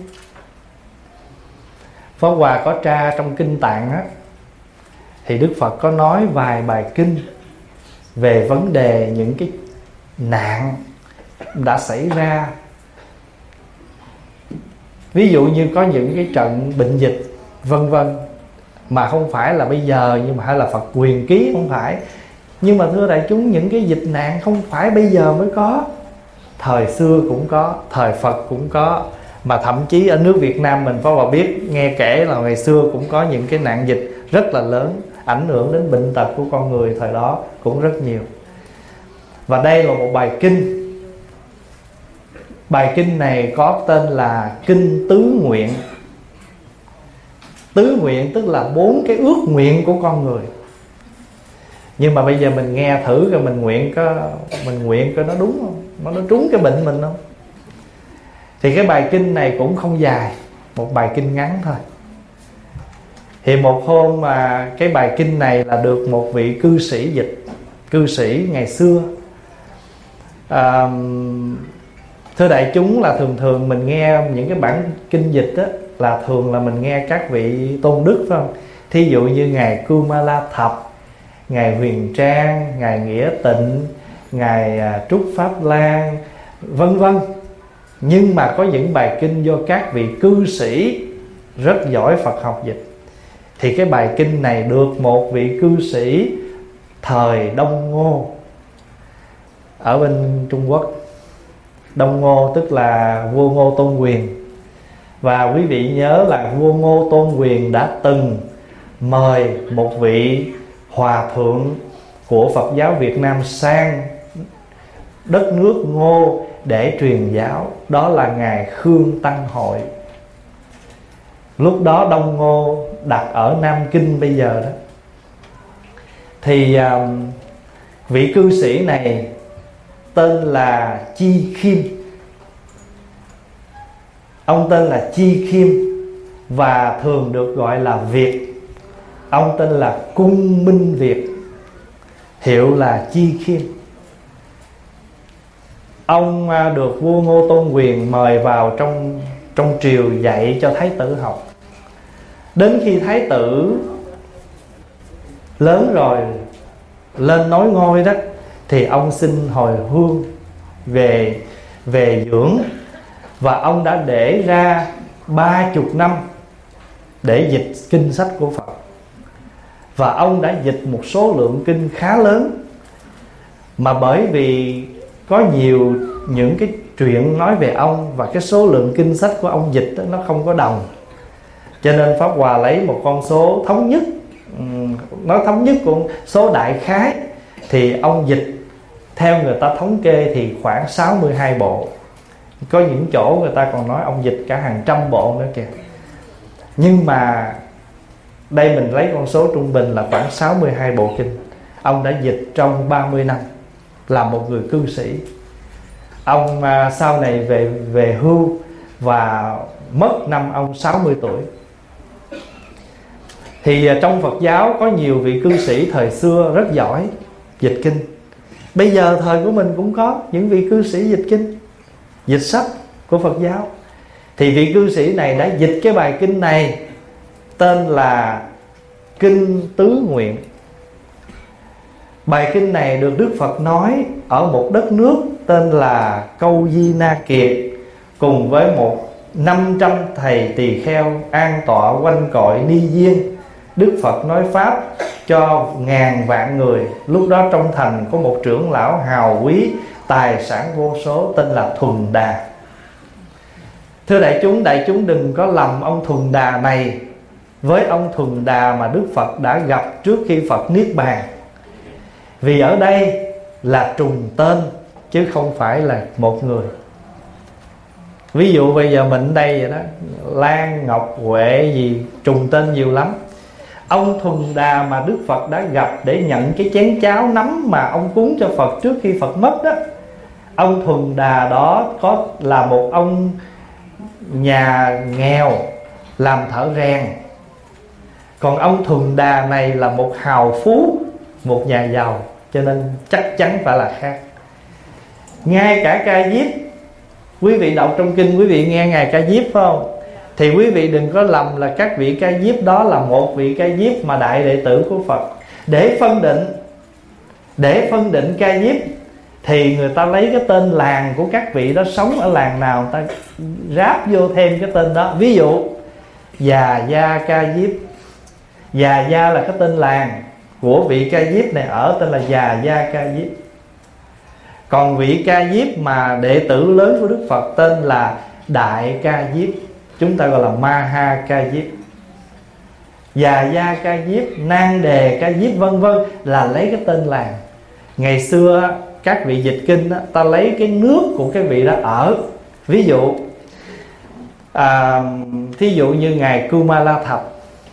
Pháp Hòa có tra trong Kinh Tạng á, thì Đức Phật có nói vài bài kinh về vấn đề những cái nạn đã xảy ra. Ví dụ như có những cái trận bệnh dịch vân vân, mà không phải là bây giờ, nhưng mà hay là Phật quyền ký, không phải. Nhưng mà thưa đại chúng, những cái dịch nạn không phải bây giờ mới có, thời xưa cũng có, thời Phật cũng có, mà thậm chí ở nước Việt Nam mình Pháp Hòa biết nghe kể là ngày xưa cũng có những cái nạn dịch rất là lớn, ảnh hưởng đến bệnh tật của con người thời đó cũng rất nhiều. Và đây là một bài kinh. Bài kinh này có tên là Kinh Tứ Nguyện. Tứ nguyện tức là bốn cái ước nguyện của con người. Nhưng mà bây giờ mình nghe thử rồi mình nguyện có mình nguyện coi nó đúng không, nó nó trúng cái bệnh mình không. Thì cái bài kinh này cũng không dài, một bài kinh ngắn thôi. Thì một hôm mà cái bài kinh này là được một vị cư sĩ dịch, cư sĩ ngày xưa. à, Thưa đại chúng là thường thường mình nghe những cái bản kinh dịch á, là thường là mình nghe các vị tôn đức, phải không? Thí dụ như ngài Kumala Thập, ngài Huyền Trang, ngài Nghĩa Tịnh, ngài Trúc Pháp Lan, vân vân. Nhưng mà có những bài kinh do các vị cư sĩ rất giỏi Phật học dịch. Thì cái bài kinh này được một vị cư sĩ thời Đông Ngô ở bên Trung Quốc. Đông Ngô tức là vua Ngô Tôn Quyền. Và quý vị nhớ là vua Ngô Tôn Quyền đã từng mời một vị hòa thượng của Phật giáo Việt Nam sang đất nước Ngô để truyền giáo. Đó là ngài Khương Tăng Hội. Lúc đó Đông Ngô đặt ở Nam Kinh bây giờ đó. Thì um, vị cư sĩ này tên là Chi Khiêm. Ông tên là Chi Khiêm và thường được gọi là Việt. Ông tên là Cung Minh Việt, hiệu là Chi Khiêm. Ông được vua Ngô Tôn Quyền mời vào trong, trong triều dạy cho thái tử học. Đến khi thái tử lớn rồi, lên nối ngôi đó, thì ông xin hồi hương về, về dưỡng. Và ông đã để ra ba chục năm để dịch kinh sách của Phật. Và ông đã dịch một số lượng kinh khá lớn. Mà bởi vì có nhiều những cái chuyện nói về ông, và cái số lượng kinh sách của ông dịch đó, nó không có đồng, cho nên Pháp Hòa lấy một con số thống nhất, nói thống nhất của số đại khái, thì ông dịch theo người ta thống kê thì khoảng sáu mươi hai bộ. Có những chỗ người ta còn nói ông dịch cả hàng trăm bộ nữa kìa. Nhưng mà đây mình lấy con số trung bình là khoảng sáu mươi hai bộ kinh. Ông đã dịch trong ba mươi năm, là một người cư sĩ. Ông à, sau này về, về hưu và mất năm ông sáu mươi tuổi. Thì à, trong Phật giáo có nhiều vị cư sĩ thời xưa rất giỏi dịch kinh. Bây giờ thời của mình cũng có những vị cư sĩ dịch kinh, dịch sách của Phật giáo. Thì vị cư sĩ này đã dịch cái bài kinh này, tên là Kinh Tứ Nguyện. Bài kinh này được Đức Phật nói ở một đất nước tên là Câu Di Na Kiệt, cùng với một năm trăm thầy tỳ kheo an tọa quanh cội ni viên. Đức Phật nói pháp cho ngàn vạn người. Lúc đó trong thành có một trưởng lão hào quý, tài sản vô số, tên là Thuần Đà. Thưa đại chúng, đại chúng đừng có lầm ông Thuần Đà này với ông Thuần Đà mà Đức Phật đã gặp trước khi Phật niết bàn. Vì ở đây là trùng tên chứ không phải là một người. Ví dụ bây giờ mình đây vậy đó, Lan, Ngọc, Huệ gì trùng tên nhiều lắm. Ông Thuần Đà mà Đức Phật đã gặp để nhận cái chén cháo nắm mà ông cúng cho Phật trước khi Phật mất đó, ông Thuần Đà đó có là một ông nhà nghèo làm thợ rèn. Còn ông Thuần Đà này là một hào phú, một nhà giàu, cho nên chắc chắn phải là khác. Ngay cả Ca Diếp, quý vị đọc trong kinh quý vị nghe Ngài Ca Diếp phải không? Thì quý vị đừng có lầm là các vị Ca Diếp đó là một vị Ca Diếp mà đại đệ tử của Phật. Để phân định Để phân định Ca Diếp thì người ta lấy cái tên làng của các vị đó sống ở làng nào, người ta ráp vô thêm cái tên đó. Ví dụ Già Gia Ca Diếp, Già Gia là cái tên làng của vị Ca Diếp này ở, tên là Già Gia Ca Diếp. Còn vị Ca Diếp mà đệ tử lớn của Đức Phật tên là Đại Ca Diếp, chúng ta gọi là Maha Ca Diếp. Già Gia Ca Diếp, Nan Đề Ca Diếp vân vân là lấy cái tên làng. Ngày xưa các vị dịch kinh đó, ta lấy cái nước của cái vị đó ở. Ví dụ à, thí dụ như ngài Kumala Thập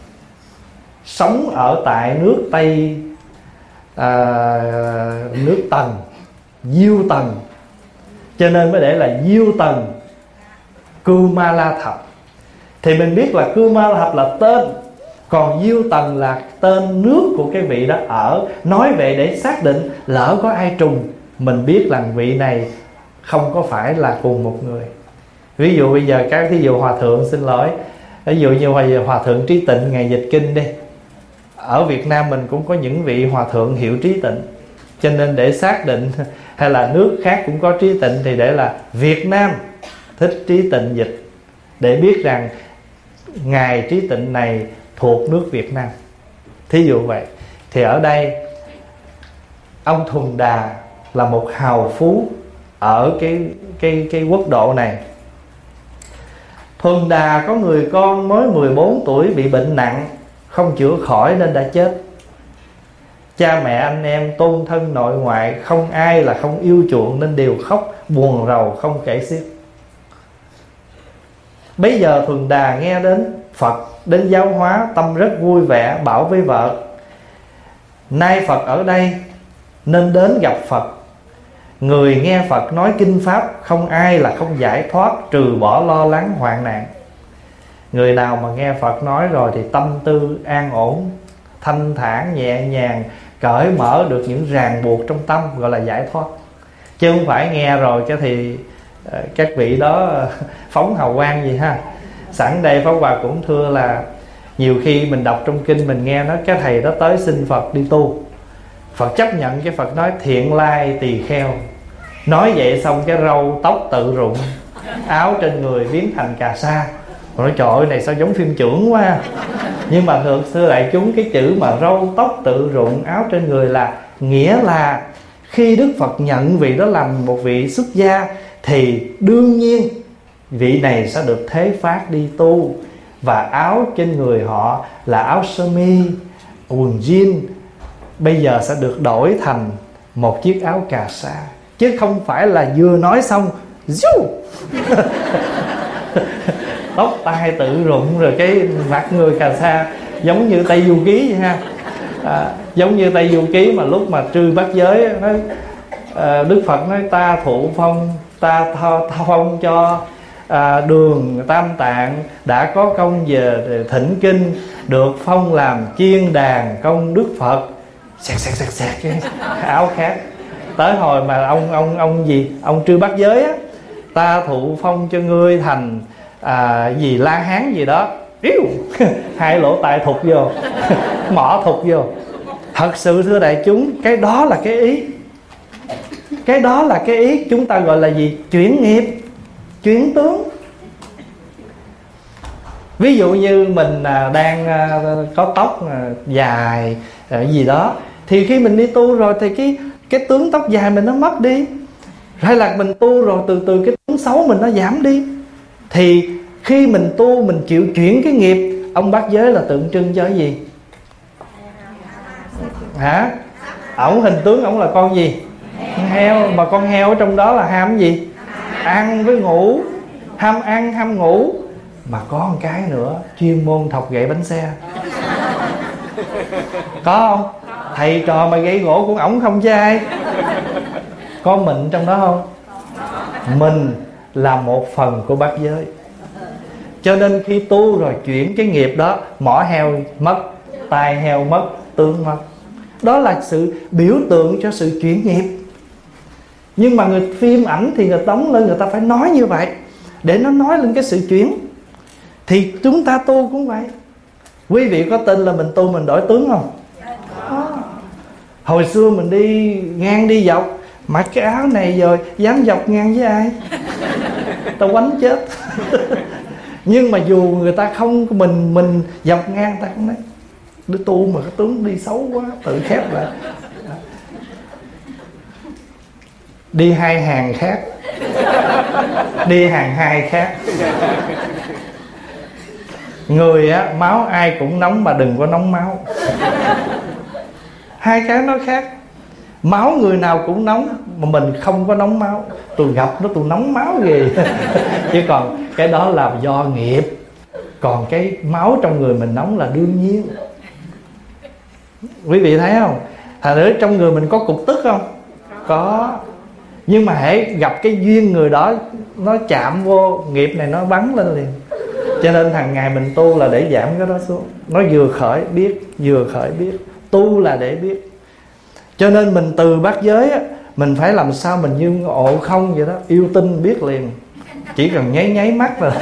sống ở tại nước Tây à, nước Tần, Diêu Tần, cho nên mới để là Diêu Tần Kumala Thập. Thì mình biết là Kumala Thập là tên, còn Diêu Tần là tên nước của cái vị đó ở. Nói vậy để xác định lỡ có ai trùng, mình biết là vị này không có phải là cùng một người. Ví dụ bây giờ các thí dụ hòa thượng, xin lỗi, ví dụ như hòa, hòa thượng Trí Tịnh ngày dịch kinh đi, ở Việt Nam mình cũng có những vị hòa thượng hiệu Trí Tịnh, cho nên để xác định hay là nước khác cũng có Trí Tịnh thì để là Việt Nam Thích Trí Tịnh dịch, để biết rằng ngài Trí Tịnh này thuộc nước Việt Nam. Thí dụ vậy. Thì ở đây ông Thuần Đà là một hào phú ở cái, cái, cái quốc độ này. Thuần Đà có người con mới mười bốn tuổi bị bệnh nặng, không chữa khỏi nên đã chết. Cha mẹ anh em tôn thân nội ngoại không ai là không yêu chuộng, nên đều khóc buồn rầu không kể xiết. Bây giờ Thuần Đà nghe đến Phật đến giáo hóa, tâm rất vui vẻ, bảo với vợ: nay Phật ở đây nên đến gặp Phật người nghe Phật nói kinh pháp, không ai là không giải thoát, trừ bỏ lo lắng hoạn nạn. Người nào mà nghe Phật nói rồi thì tâm tư an ổn, thanh thản, nhẹ nhàng, cởi mở được những ràng buộc trong tâm, gọi là giải thoát. Chứ không phải nghe rồi cái thì các vị đó phóng hào quang gì ha. Sẵn đây Pháp Hòa cũng thưa là nhiều khi mình đọc trong kinh mình nghe nói cái thầy đó tới xin Phật đi tu, Phật chấp nhận cái Phật nói thiện lai tỳ kheo. Nói vậy xong cái râu tóc tự rụng, áo trên người biến thành cà sa. Rồi nói trời ơi này sao giống phim chưởng quá. Nhưng mà thưa xưa đại chúng, cái chữ mà râu tóc tự rụng, áo trên người là nghĩa là khi Đức Phật nhận vị đó làm một vị xuất gia thì đương nhiên vị này sẽ được thế phát đi tu. Và áo trên người họ là áo sơ mi, quần jean, bây giờ sẽ được đổi thành một chiếc áo cà sa. Chứ không phải là vừa nói xong tóc tai tự rụng rồi cái mặt người cà sa, giống như Tây Du Ký vậy ha. À, giống như Tây Du Ký mà lúc mà trư bát giới nói, à, Đức Phật nói ta thụ phong, ta tho, phong cho à, Đường Tam Tạng đã có công về thỉnh kinh, được phong làm chiên đàn công Đức Phật. Xẹt xẹt xẹt xẹt cái áo khác. Tới hồi mà ông ông ông gì ông trư bát giới á, ta thụ phong cho ngươi thành à, gì La Hán gì đó, Iu, hai lỗ tai thụt vô mỏ thụt vô. Thật sự thưa đại chúng, cái đó là cái ý, cái đó là cái ý chúng ta gọi là gì? Chuyển nghiệp, chuyển tướng. Ví dụ như mình à, đang à, có tóc à, dài à, gì đó, thì khi mình đi tu rồi thì cái cái tướng tóc dài mình nó mất đi. Hay là mình tu rồi từ từ cái tướng xấu mình nó giảm đi. Thì khi mình tu mình chịu chuyển cái nghiệp, ông bát giới là tượng trưng cho cái gì? Hả? Ổng hình tướng ổng là con gì? Con heo. Mà con heo ở trong đó là ham cái gì? Ăn với ngủ. Ham ăn, ham ngủ. Mà có một cái nữa, chuyên môn thọc gậy bánh xe. Có không? Thầy trò mà gậy gỗ của ổng không chứ ai? Có mình trong đó không? Mình là một phần của bát giới. Cho nên khi tu rồi chuyển cái nghiệp đó, mỏ heo mất, tai heo mất, tướng mất. Đó là sự biểu tượng cho sự chuyển nghiệp. Nhưng mà người phim ảnh thì người đóng lên, người ta phải nói như vậy để nó nói lên cái sự chuyển. Thì chúng ta tu cũng vậy. Quý vị có tin là mình tu mình đổi tướng không? Đó. Hồi xưa mình đi ngang đi dọc, mặc cái áo này rồi dám dọc ngang với ai? Tao quánh chết. Nhưng mà dù người ta không, mình mình dọc ngang, ta cũng nói đứa tu mà cái tướng đi xấu quá, tự khép lại. Đi hai hàng khác, đi hàng hai khác. Người á, máu ai cũng nóng mà đừng có nóng máu. Hai cái nó khác. Máu người nào cũng nóng mà mình không có nóng máu. Tôi gặp nó tôi nóng máu ghê. Chứ còn cái đó là do nghiệp. Còn cái máu trong người mình nóng là đương nhiên. Quý vị thấy không? Thành ra trong người mình có cục tức không? Có. Nhưng mà hễ gặp cái duyên người đó, nó chạm vô, nghiệp này nó bắn lên liền. Cho nên hàng ngày mình tu là để giảm cái đó xuống. Nó vừa khởi biết, vừa khởi biết. Tu là để biết. Cho nên mình từ bát giới á, mình phải làm sao mình như Ngộ Không vậy đó. Yêu tinh biết liền. Chỉ cần nháy nháy mắt là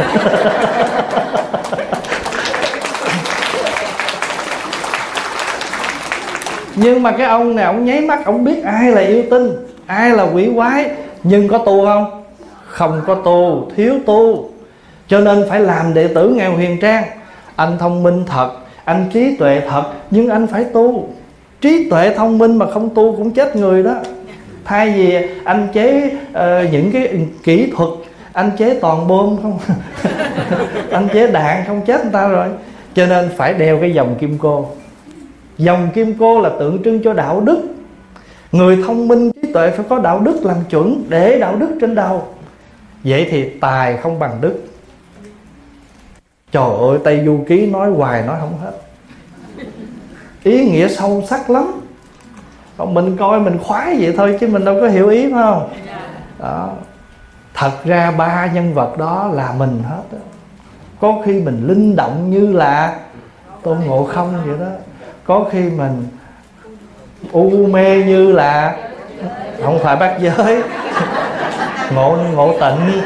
Nhưng mà cái ông này ông nháy mắt, ông biết ai là yêu tinh, ai là quỷ quái. Nhưng có tu không? Không có tu, thiếu tu. Cho nên phải làm đệ tử Ngài Huyền Trang. Anh thông minh thật, anh trí tuệ thật, nhưng anh phải tu. Trí tuệ thông minh mà không tu cũng chết người đó. Thay vì anh chế uh, những cái kỹ thuật, anh chế toàn bom không anh chế đạn không chết người ta rồi. Cho nên phải đeo cái vòng kim cô. Vòng kim cô là tượng trưng cho đạo đức. Người thông minh trí tuệ phải có đạo đức làm chuẩn, để đạo đức trên đầu. Vậy thì tài không bằng đức. Trời ơi, Tây Du Ký nói hoài nói không hết. Ý nghĩa sâu sắc lắm. Còn mình coi mình khoái vậy thôi chứ mình đâu có hiểu ý, phải không? Đó. Thật ra ba nhân vật đó là mình hết đó. Có khi mình linh động như là Tôn Ngộ Không vậy đó. Có khi mình u mê như là, không phải bát giới, Ngộ Ngộ Tịnh.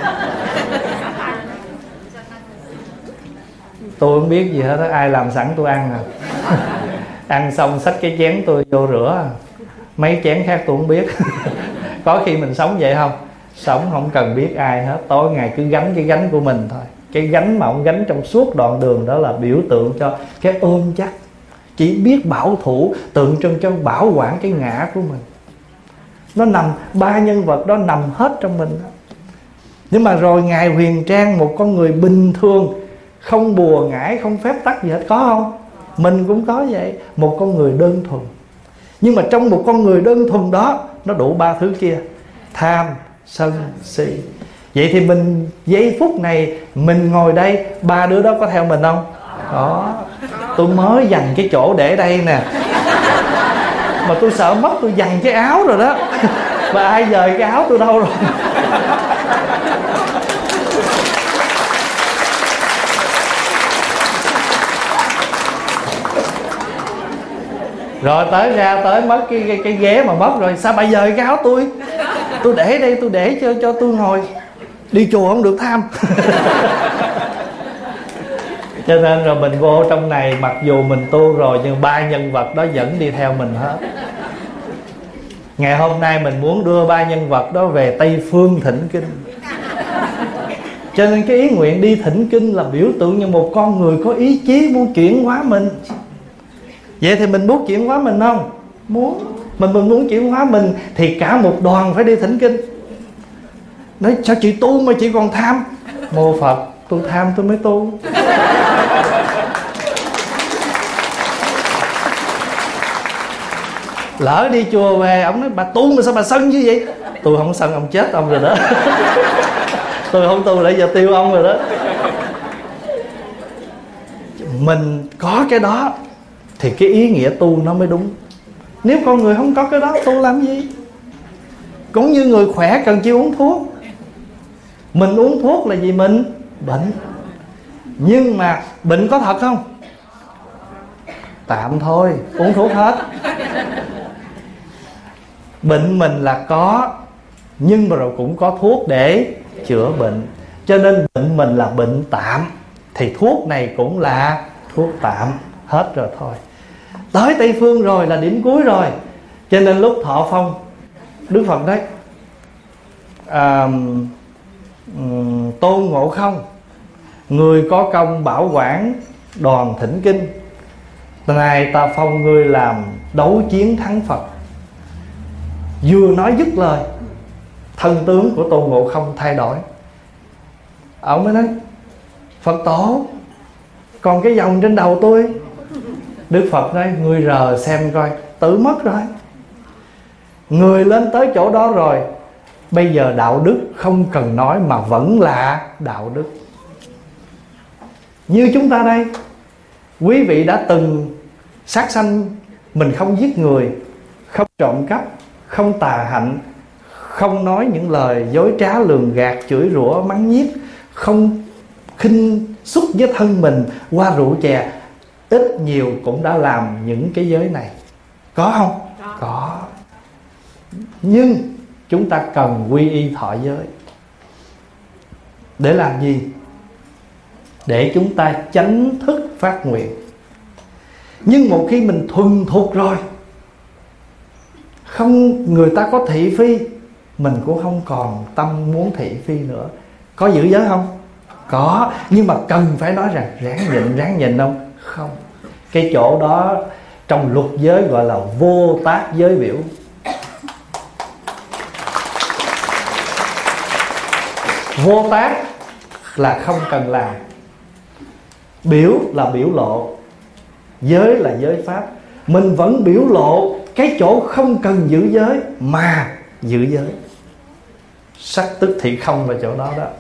Tôi không biết gì hết đó. Ai làm sẵn tôi ăn à. Ăn xong xách cái chén tôi vô rửa. Mấy chén khác tôi không biết. Có khi mình sống vậy không? Sống không cần biết ai hết. Tối ngày cứ gánh cái gánh của mình thôi. Cái gánh mà ông gánh trong suốt đoạn đường đó là biểu tượng cho cái ôm chắc, chỉ biết bảo thủ, tượng trưng cho bảo quản cái ngã của mình. Nó nằm, ba nhân vật đó nằm hết trong mình đó. Nhưng mà rồi Ngài huyền trang một con người bình thường, không bùa ngải, không phép tắc gì hết, có không? Mình cũng có vậy. Một con người đơn thuần. Nhưng mà trong một con người đơn thuần đó, nó đủ ba thứ kia: tham, sân, si. Vậy thì mình giây phút này mình ngồi đây, ba đứa đó có theo mình không? Đó. Tôi mới dành cái chỗ để đây nè, mà tôi sợ mất tôi dành cái áo rồi đó. Và ai dời cái áo tôi đâu rồi? Rồi tới ra tới mất cái, cái, cái ghế mà mất rồi. Sao bà dời cái áo tôi? Tôi để đây, tôi để cho, cho tôi ngồi. Đi chùa không được tham. Cho nên rồi mình vô trong này, mặc dù mình tu rồi nhưng ba nhân vật đó vẫn đi theo mình hết. Ngày hôm nay mình muốn đưa ba nhân vật đó về Tây Phương thỉnh kinh. Cho nên cái ý nguyện đi thỉnh kinh là biểu tượng như một con người có ý chí muốn chuyển hóa mình. Vậy thì mình muốn chuyển hóa mình không? Muốn. Mình mình muốn chuyển hóa mình thì cả một đoàn phải đi thỉnh kinh. Nói sao chị tu mà chị còn tham? Mô Phật, tôi tham tôi mới tu. Lỡ đi chùa về, ông nói bà tu mà sao bà sân như vậy? Tôi không sân, ông chết ông rồi đó. Tôi không tu để giờ tiêu ông rồi đó. Mình có cái đó thì cái ý nghĩa tu nó mới đúng. Nếu con người không có cái đó, tu làm gì? Cũng như người khỏe cần chi uống thuốc. Mình uống thuốc là vì mình bệnh. Nhưng mà bệnh có thật không? Tạm thôi, uống thuốc hết. Bệnh mình là có, nhưng mà rồi cũng có thuốc để chữa bệnh. Cho nên bệnh mình là bệnh tạm, thì thuốc này cũng là thuốc tạm. Hết rồi thôi. Tới Tây Phương rồi là điểm cuối rồi. Cho nên lúc thọ phong, Đức Phật nói à, Tôn Ngộ Không, người có công bảo quản đoàn thỉnh kinh, này ta phong ngươi làm đấu chiến thắng Phật. Vừa nói dứt lời, thân tướng của Tôn Ngộ Không thay đổi. Ông mới nói Phật tổ, còn cái vòng trên đầu tôi. Đức Phật nói ngươi rờ xem coi, tự mất rồi. Người lên tới chỗ đó rồi, bây giờ đạo đức không cần nói mà vẫn là đạo đức. Như chúng ta đây, quý vị đã từng sát sanh, mình không giết người, không trộm cắp, không tà hạnh, không nói những lời dối trá lường gạt, chửi rủa mắng nhiếc, không khinh xúc với thân mình qua rượu chè. Ít nhiều cũng đã làm những cái giới này. Có không? Có, có. Nhưng chúng ta cần quy y thọ giới. Để làm gì? Để chúng ta chánh thức phát nguyện. Nhưng một khi mình thuần thục rồi, không, người ta có thị phi, mình cũng không còn tâm muốn thị phi nữa. Có giữ giới không? Có. Nhưng mà cần phải nói rằng ráng nhịn, ráng nhịn không? Không. Cái chỗ đó trong luật giới gọi là vô tác giới biểu. Vô tác là không cần làm, biểu là biểu lộ, giới là giới pháp. Mình vẫn biểu lộ cái chỗ không cần giữ giới mà giữ giới. Sắc tức thị không là chỗ đó đó.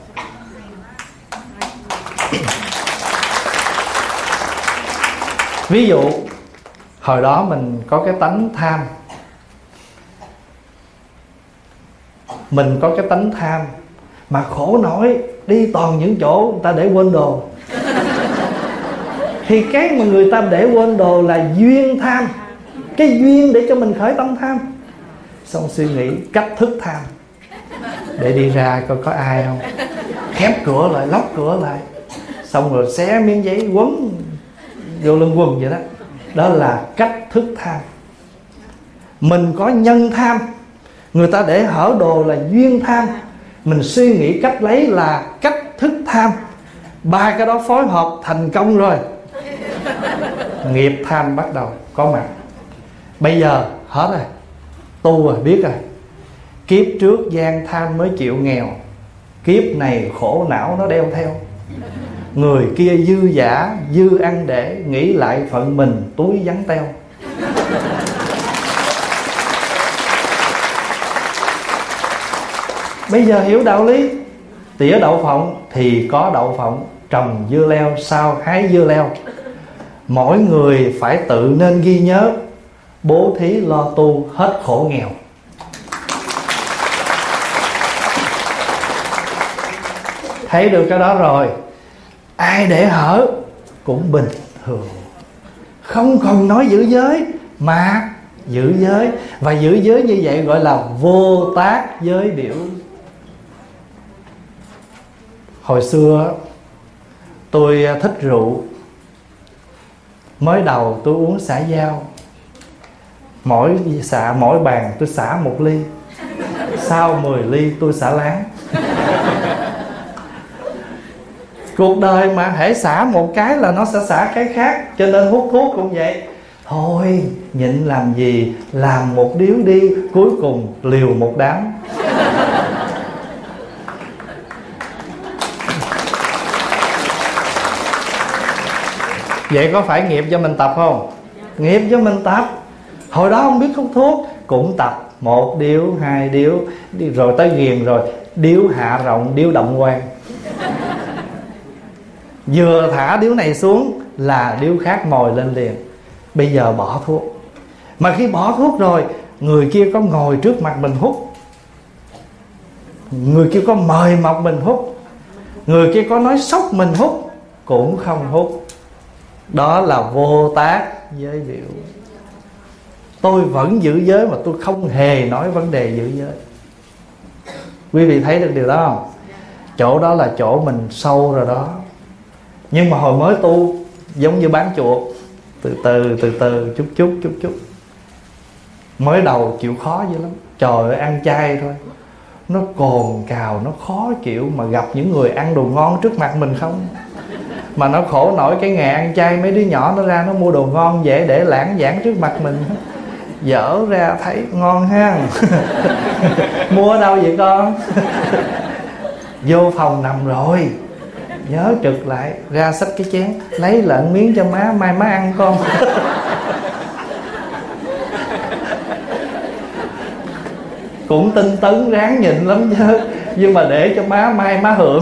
Ví dụ hồi đó mình có cái tánh tham, mình có cái tánh tham, mà khổ nổi đi toàn những chỗ người ta để quên đồ. Thì cái mà người ta để quên đồ là duyên tham, cái duyên để cho mình khởi tâm tham. Xong suy nghĩ cách thức tham, để đi ra coi có ai không, khép cửa lại, lóc cửa lại, xong rồi xé miếng giấy quấn vô lưng quần vậy đó. Đó là cách thức tham. Mình có nhân tham, người ta để hở đồ là duyên tham, mình suy nghĩ cách lấy là cách thức tham. Ba cái đó phối hợp thành công rồi, nghiệp tham bắt đầu có mặt. Bây giờ hết rồi, tu rồi, biết rồi. Kiếp trước gian tham mới chịu nghèo, kiếp này khổ não nó đeo theo. Người kia dư giả, dư ăn để, nghĩ lại phận mình túi vắng teo. Bây giờ hiểu đạo lý. Tỉa đậu phộng thì có đậu phộng, trồng dưa leo sao hái dưa leo. Mỗi người phải tự nên ghi nhớ, bố thí lo tu hết khổ nghèo. Thấy được cái đó rồi, ai để hở cũng bình thường, không còn nói giữ giới mà giữ giới. Và giữ giới như vậy gọi là vô tác giới biểu. Hồi xưa tôi thích rượu, mới đầu tôi uống xả dao, mỗi xả mỗi bàn tôi xả một ly, sau mười ly tôi xả láng. Cuộc đời mà hễ xả một cái là nó sẽ xả cái khác. Cho nên hút thuốc cũng vậy. Thôi nhịn làm gì, làm một điếu đi, cuối cùng liều một đám. Vậy có phải nghiệp cho mình tập không? Nghiệp cho mình tập. Hồi đó không biết hút thuốc, cũng tập một điếu, hai điếu, rồi tới ghiền rồi, điếu hạ rộng, điếu động quan. Vừa thả điếu này xuống là điếu khác mồi lên liền. Bây giờ bỏ thuốc. Mà khi bỏ thuốc rồi, người kia có ngồi trước mặt mình hút, người kia có mời mọc mình hút, người kia có nói sốc mình hút, cũng không hút. Đó là vô tác giới biểu. Tôi vẫn giữ giới mà tôi không hề nói vấn đề giữ giới. Quý vị thấy được điều đó không? Chỗ đó là chỗ mình sâu rồi đó. Nhưng mà hồi mới tu giống như bán chuột, từ từ từ từ chút chút chút chút. Mới đầu chịu khó dữ lắm. Trời ơi, ăn chay thôi nó cồn cào, nó khó chịu. Mà gặp những người ăn đồ ngon trước mặt mình không, mà nó khổ nổi cái nghề ăn chay. Mấy đứa nhỏ nó ra nó mua đồ ngon dễ để lãng giảng trước mặt mình, dở ra thấy ngon ha. Mua ở đâu vậy con? Vô phòng nằm rồi, nhớ trực lại, ra xách cái chén, lấy lợn miếng cho má, mai má ăn con. Cũng tinh tấn ráng nhịn lắm chứ, nhưng mà để cho má mai má hưởng.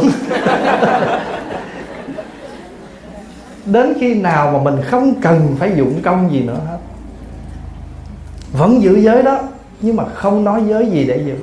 Đến khi nào mà mình không cần phải dụng công gì nữa hết, vẫn giữ giới đó, nhưng mà không nói giới gì để giữ.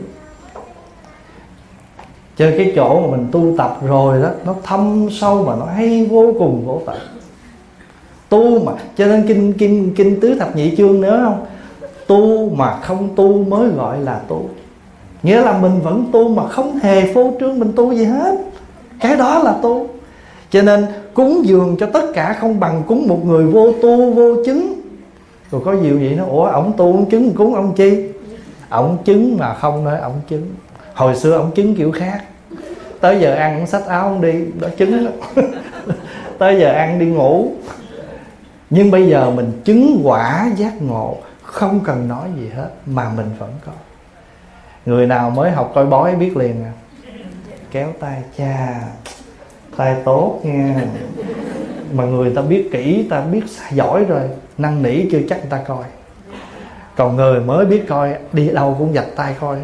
Cho cái chỗ mà mình tu tập rồi đó, nó thâm sâu mà nó hay vô cùng vô tận. Tu mà, cho nên kinh kinh kinh tứ thập nhị chương nữa không? Tu mà không tu mới gọi là tu. Nghĩa là mình vẫn tu mà không hề phô trương mình tu gì hết. Cái đó là tu. Cho nên cúng dường cho tất cả không bằng cúng một người vô tu vô chứng. Rồi có nhiều vậy nó, ủa ổng tu ổng chứng cúng ông chi? Ổng chứng mà không nói ổng chứng. Hồi xưa ổng chứng kiểu khác, tới giờ ăn ổng xách áo ổng đi, đó chứng đó. Tới giờ ăn đi ngủ. Nhưng bây giờ mình chứng quả giác ngộ, không cần nói gì hết mà mình vẫn có. Người nào mới học coi bói biết liền à. Kéo tay, cha tay tốt nha. Mà người ta biết kỹ, ta biết giỏi rồi, năn nỉ chưa chắc người ta coi. Còn người mới biết coi, đi đâu cũng vạch tay coi.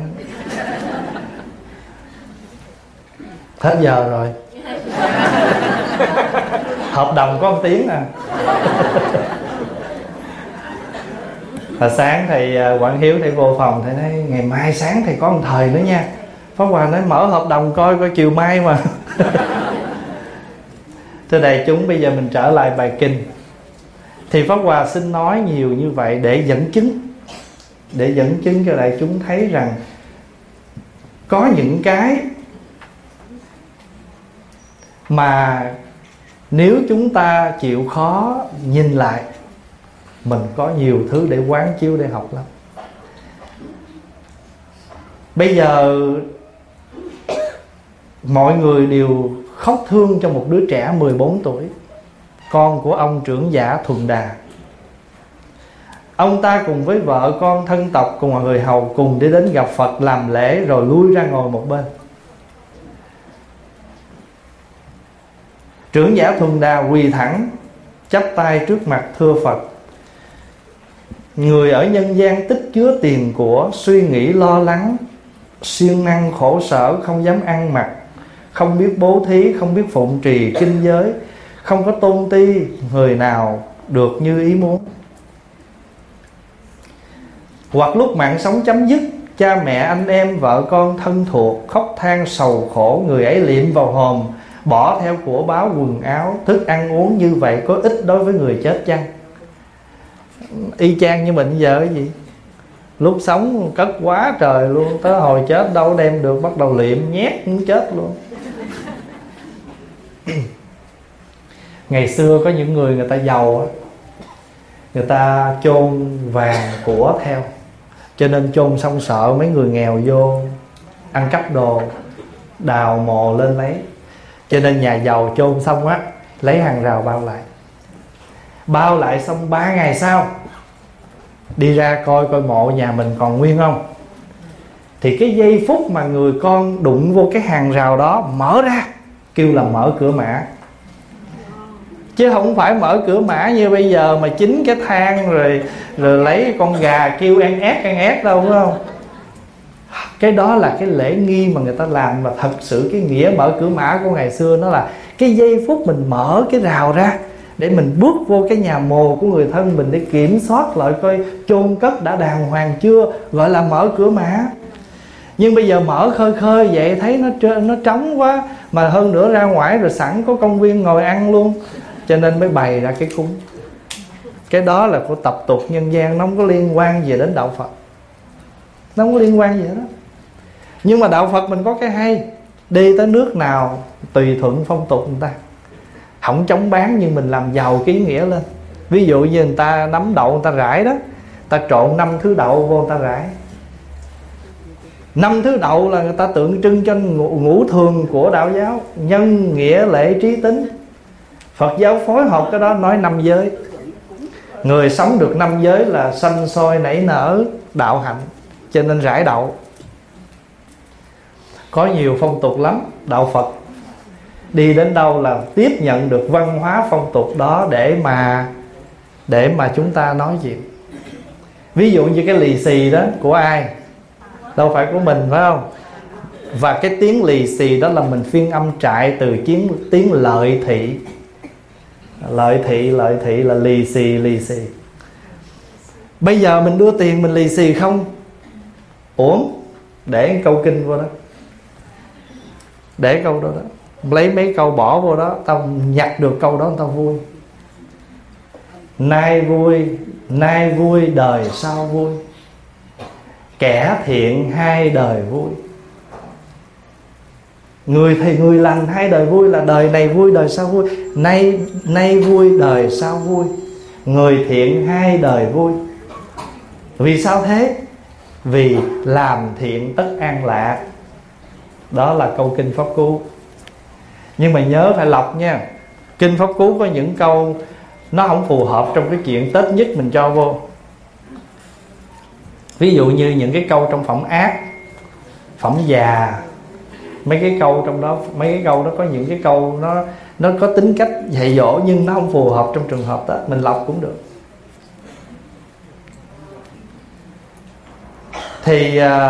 Hết giờ rồi. Hợp đồng có một tiếng à. Hồi sáng thầy Quảng Hiếu thầy vô phòng, thầy nói ngày mai sáng thầy có một thời nữa nha. Pháp Hòa nói mở hợp đồng coi coi chiều mai mà. Thưa đại chúng, bây giờ mình trở lại bài kinh. Thì Pháp Hòa xin nói nhiều như vậy để dẫn chứng, để dẫn chứng cho đại chúng thấy rằng có những cái mà nếu chúng ta chịu khó nhìn lại, mình có nhiều thứ để quán chiếu, để học lắm. Bây giờ mọi người đều khóc thương cho một đứa trẻ mười bốn tuổi, con của ông trưởng giả Thuần Đà. Ông ta cùng với vợ con thân tộc cùng người hầu cùng đi đến gặp Phật làm lễ, rồi lui ra ngồi một bên. Trưởng giả Thuần Đà quỳ thẳng chắp tay trước mặt thưa Phật: người ở nhân gian tích chứa tiền của, suy nghĩ lo lắng, siêng năng khổ sở, không dám ăn mặc, không biết bố thí, không biết phụng trì kinh giới, không có tôn ti người nào được như ý muốn. Hoặc lúc mạng sống chấm dứt, cha mẹ anh em vợ con thân thuộc khóc than sầu khổ, người ấy liệm vào hòm, bỏ theo của báo quần áo, thức ăn uống, như vậy có ích đối với người chết chăng? Y chang như mình giờ cái gì, lúc sống cất quá trời luôn, tới hồi chết đâu đem được, bắt đầu liệm nhét cũng chết luôn. Ngày xưa có những người người ta giàu á, người ta chôn vàng của theo, cho nên chôn xong sợ mấy người nghèo vô ăn cắp đồ, đào mồ lên lấy, cho nên nhà giàu chôn xong á lấy hàng rào bao lại. Bao lại xong ba ngày sau đi ra coi coi mộ nhà mình còn nguyên không. Thì cái giây phút mà người con đụng vô cái hàng rào đó, mở ra kêu là mở cửa mã, chứ không phải mở cửa mã như bây giờ mà chính cái thang rồi rồi lấy con gà kêu ăn ét ăn ét đâu, phải không? Cái đó là cái lễ nghi mà người ta làm. Và thật sự cái nghĩa mở cửa mã của ngày xưa nó là cái giây phút mình mở cái rào ra để mình bước vô cái nhà mồ của người thân mình, để kiểm soát lại coi chôn cất đã đàng hoàng chưa, gọi là mở cửa mã. Nhưng bây giờ mở khơi khơi vậy thấy nó nó trống quá, mà hơn nữa ra ngoài rồi sẵn có công viên ngồi ăn luôn, cho nên mới bày ra cái cúng. Cái đó là của tập tục nhân gian, nó không có liên quan gì đến đạo Phật, nó không có liên quan gì hết đó. Nhưng mà đạo Phật mình có cái hay, đi tới nước nào tùy thuận phong tục người ta, không chống bán nhưng mình làm giàu cái ý nghĩa lên. Ví dụ như người ta nắm đậu người ta rải đó, ta trộn năm thứ đậu vô người ta rải. Năm thứ đậu là người ta tượng trưng cho ngũ, ngũ thường của đạo giáo: nhân, nghĩa, lễ, trí, tính. Phật giáo phối hợp cái đó nói năm giới. Người sống được năm giới là sanh sôi nảy nở đạo hạnh, cho nên rải đậu. Có nhiều phong tục lắm. Đạo Phật đi đến đâu là tiếp nhận được văn hóa phong tục đó để mà để mà chúng ta nói chuyện. Ví dụ như cái lì xì đó của ai? Đâu phải của mình, phải không? Và cái tiếng lì xì đó là mình phiên âm trại từ tiếng, tiếng lợi thị. Lợi thị, lợi thị là lì xì, lì xì. Bây giờ mình đưa tiền mình lì xì không? Uổng. Để câu kinh vô đó, để câu đó đó, lấy mấy câu bỏ vô đó, tao nhặt được câu đó tao vui. Nay vui, nay vui đời sau vui, kẻ thiện hai đời vui. Người thì người lành hai đời vui là đời này vui đời sau vui. Nay nay vui đời sau vui, người thiện hai đời vui. Vì sao thế? Vì làm thiện tất an lạc. Đó là câu kinh Pháp Cú. Nhưng mà nhớ phải lọc nha. Kinh Pháp Cú có những câu nó không phù hợp trong cái chuyện Tết nhất mình cho vô. Ví dụ như những cái câu trong phẩm ác, phẩm già, mấy cái câu trong đó, mấy cái câu đó có những cái câu nó nó có tính cách dạy dỗ, nhưng nó không phù hợp trong trường hợp đó, mình lọc cũng được. Thì uh,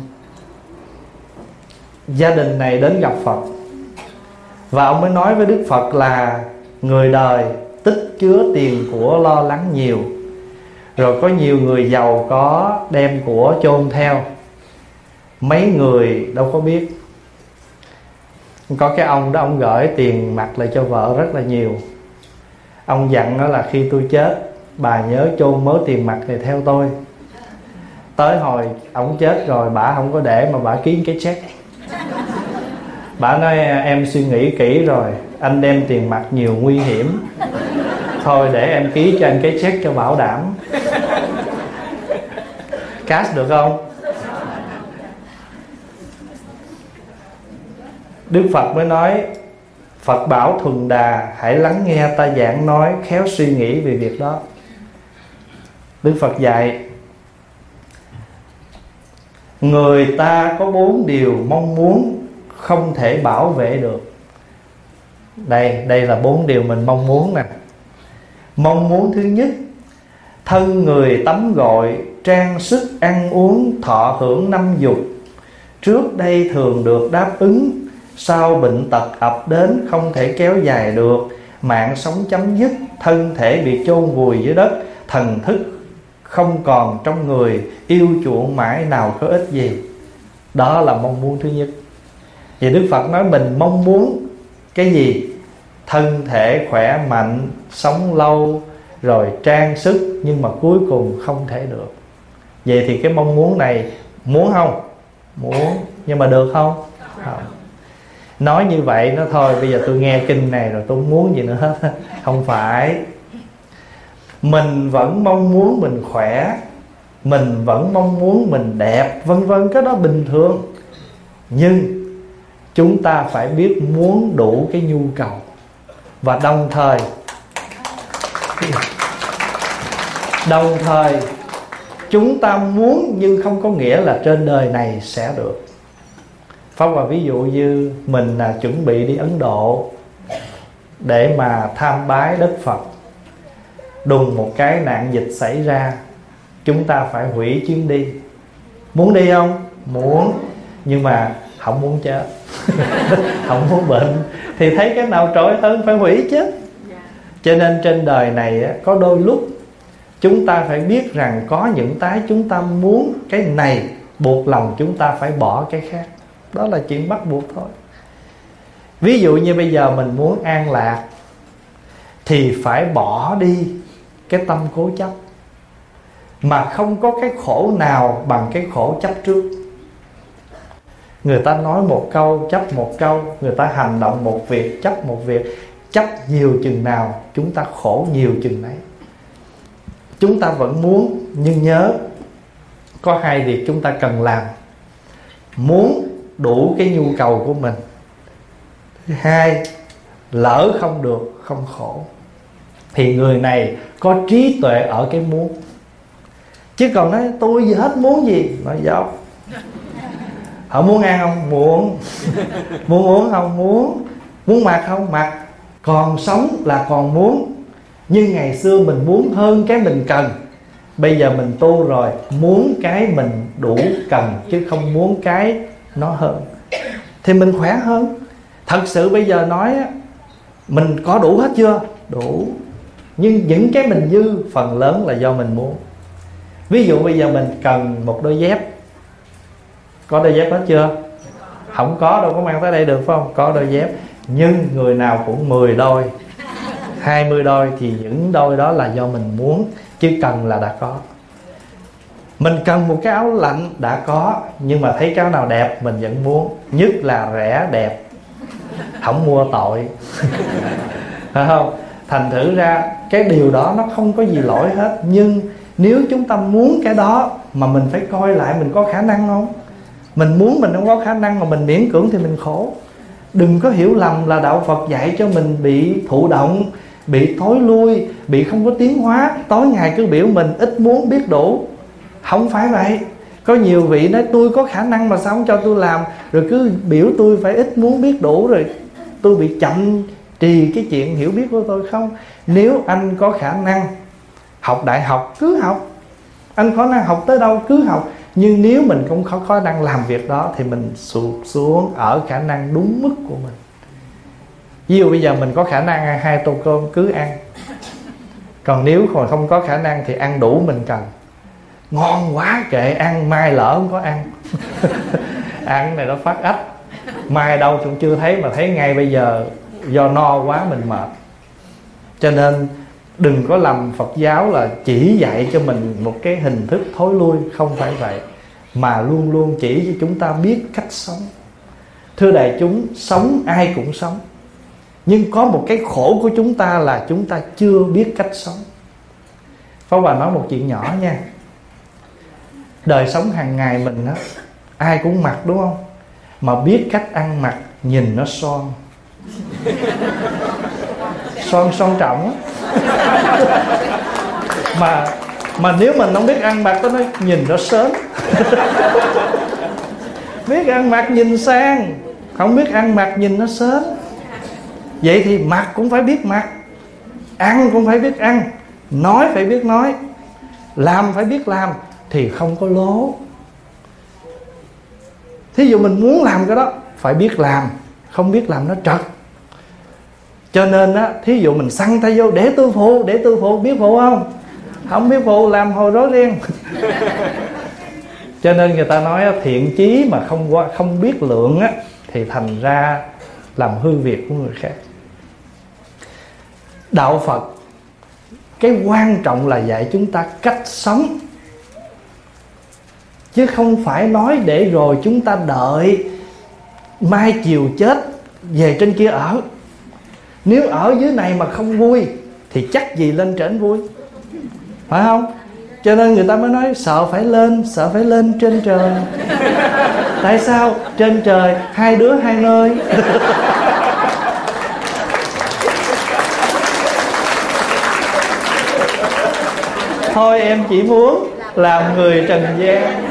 gia đình này đến gặp Phật, và ông mới nói với Đức Phật là người đời tích chứa tiền của lo lắng nhiều, rồi có nhiều người giàu có đem của chôn theo, mấy người đâu có biết. Có cái ông đó, ông gửi tiền mặt lại cho vợ rất là nhiều. Ông dặn đó là khi tôi chết, bà nhớ chôn mớ tiền mặt này theo tôi. Tới hồi ông chết rồi, bà không có để mà bà ký cái check. Bà nói em suy nghĩ kỹ rồi, anh đem tiền mặt nhiều nguy hiểm, thôi để em ký cho anh cái check cho bảo đảm. Cash được không? Đức Phật mới nói, Phật bảo Thuần Đà hãy lắng nghe ta giảng nói, khéo suy nghĩ về việc đó. Đức Phật dạy người ta có bốn điều mong muốn không thể bảo vệ được. Đây, đây là bốn điều mình mong muốn nè. Mong muốn thứ nhất, thân người tắm gội, trang sức, ăn uống, thọ hưởng năm dục. Trước đây thường được đáp ứng, sau bệnh tật ập đến không thể kéo dài được, mạng sống chấm dứt, thân thể bị chôn vùi dưới đất, thần thức không còn trong người, yêu chuộng mãi nào có ích gì. Đó là mong muốn thứ nhất. Vậy Đức Phật nói mình mong muốn cái gì? Thân thể khỏe mạnh, sống lâu, rồi trang sức, nhưng mà cuối cùng không thể được. Vậy thì cái mong muốn này muốn không? Muốn. Nhưng mà được không? Không. Nói như vậy nó thôi, bây giờ tôi nghe kinh này rồi tôi không muốn gì nữa hết. Không phải. Mình vẫn mong muốn mình khỏe, mình vẫn mong muốn mình đẹp, vân vân, cái đó bình thường. Nhưng chúng ta phải biết muốn đủ cái nhu cầu. Và đồng thời Đồng thời chúng ta muốn nhưng không có nghĩa là trên đời này sẽ được. Pháp Hòa ví dụ như mình là chuẩn bị đi Ấn Độ để mà tham bái đất Phật. Đùng một cái nạn dịch xảy ra, chúng ta phải hủy chuyến đi. Muốn đi không? Muốn. Nhưng mà không muốn chết. Không muốn bệnh. Thì thấy cái nào trội hơn phải hủy chứ. Cho nên trên đời này có đôi lúc chúng ta phải biết rằng có những cái chúng ta muốn, cái này buộc lòng chúng ta phải bỏ cái khác. Đó là chuyện bắt buộc thôi. Ví dụ như bây giờ mình muốn an lạc thì phải bỏ đi cái tâm cố chấp. Mà không có cái khổ nào bằng cái khổ chấp trước. Người ta nói một câu chấp một câu, người ta hành động một việc chấp một việc. Chấp nhiều chừng nào chúng ta khổ nhiều chừng đấy. Chúng ta vẫn muốn, nhưng nhớ có hai việc chúng ta cần làm. Muốn đủ cái nhu cầu của mình. Thứ hai, lỡ không được không khổ. Thì người này có trí tuệ ở cái muốn. Chứ còn nói tôi gì hết muốn gì, nói dốc. Họ muốn ăn không? Muốn. Muốn uống không? Muốn. Muốn mặc không? Mặc. Còn sống là còn muốn. Nhưng ngày xưa mình muốn hơn cái mình cần. Bây giờ mình tu rồi, muốn cái mình đủ cần, chứ không muốn cái nó hơn. Thì mình khỏe hơn. Thật sự bây giờ nói mình có đủ hết chưa? Đủ. Nhưng những cái mình dư phần lớn là do mình muốn. Ví dụ bây giờ mình cần một đôi dép. Có đôi dép hết chưa? Không có đâu có mang tới đây được phải không? Có đôi dép. Nhưng người nào cũng mười đôi, hai mươi đôi. Thì những đôi đó là do mình muốn, chứ cần là đã có. Mình cần một cái áo lạnh đã có, nhưng mà thấy cái áo nào đẹp mình vẫn muốn. Nhất là rẻ đẹp, không mua tội. Phải không? Thành thử ra cái điều đó nó không có gì lỗi hết. Nhưng nếu chúng ta muốn cái đó mà mình phải coi lại mình có khả năng không. Mình muốn mình không có khả năng mà mình miễn cưỡng thì mình khổ. Đừng có hiểu lầm là đạo Phật dạy cho mình bị thụ động, bị thối lui, bị không có tiến hóa. Tối ngày cứ biểu mình ít muốn biết đủ. Không phải vậy. Có nhiều vị nói tôi có khả năng mà sao không cho tôi làm, rồi cứ biểu tôi phải ít muốn biết đủ, rồi tôi bị chậm trì cái chuyện hiểu biết của tôi. Không. Nếu anh có khả năng học đại học cứ học, anh có năng học tới đâu cứ học. Nhưng nếu mình không có khả năng làm việc đó thì mình sụt xuống ở khả năng đúng mức của mình. Ví dụ bây giờ mình có khả năng ăn hai tô cơm cứ ăn. Còn nếu còn không có khả năng thì ăn đủ mình cần. Ngon quá kệ ăn, mai lỡ không có ăn. ăn này nó phát ách, mai đâu cũng chưa thấy mà thấy ngay bây giờ do no quá mình mệt. Cho nên đừng có làm Phật giáo là chỉ dạy cho mình một cái hình thức thối lui, không phải vậy, mà luôn luôn chỉ cho chúng ta biết cách sống. Thưa đại chúng, sống ai cũng sống, nhưng có một cái khổ của chúng ta là chúng ta chưa biết cách sống. Pháp Hòa nói một chuyện nhỏ nha. Đời sống hàng ngày mình á, ai cũng mặc đúng không? Mà biết cách ăn mặc, nhìn nó son Son son trọng á. Mà Mà nếu mình không biết ăn mặc, nó nói nhìn nó sớm. Biết ăn mặc nhìn sang, không biết ăn mặc nhìn nó sớm. Vậy thì mặc cũng phải biết mặc, ăn cũng phải biết ăn, nói phải biết nói, làm phải biết làm, thì không có lố. Thí dụ mình muốn làm cái đó phải biết làm, không biết làm nó trật. Cho nên á, thí dụ mình xăng tay vô để tôi phụ, để tôi phụ, biết phụ không? Không biết phụ làm hồi rối ren. Cho nên người ta nói thiện chí mà không qua không biết lượng á, thì thành ra làm hư việc của người khác. Đạo Phật cái quan trọng là dạy chúng ta cách sống, chứ không phải nói để rồi chúng ta đợi mai chiều chết về trên kia ở. Nếu ở dưới này mà không vui thì chắc gì lên trển vui, phải không? Cho nên người ta mới nói sợ phải lên, sợ phải lên trên trời. Tại sao? Trên trời hai đứa hai nơi. Thôi em chỉ muốn làm người trần gian.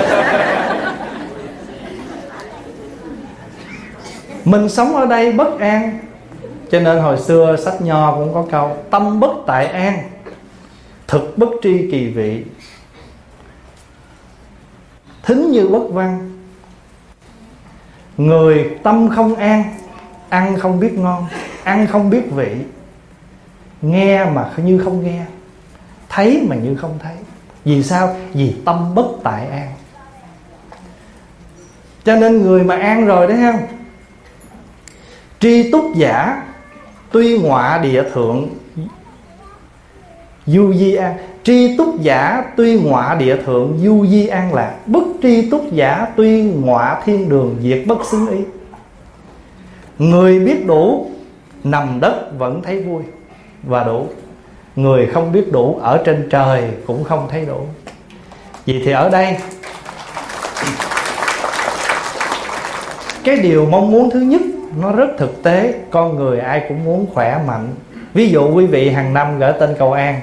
Mình sống ở đây bất an. Cho nên hồi xưa sách Nho cũng có câu tâm bất tại an, thực bất tri kỳ vị, thính như bất văn. Người tâm không an, ăn không biết ngon, ăn không biết vị, nghe mà như không nghe, thấy mà như không thấy. Vì sao? Vì tâm bất tại an. Cho nên người mà an rồi đấy không, tri túc giả tuy ngọa địa thượng du di an. Tri túc giả tuy ngọa địa thượng du di an lạc, bất tri túc giả tuy ngọa thiên đường diệt bất xứng ý. Người biết đủ nằm đất vẫn thấy vui và đủ. Người không biết đủ ở trên trời cũng không thấy đủ. Vậy thì ở đây cái điều mong muốn thứ nhất nó rất thực tế. Con người ai cũng muốn khỏe mạnh. Ví dụ quý vị hàng năm gửi tên cầu an,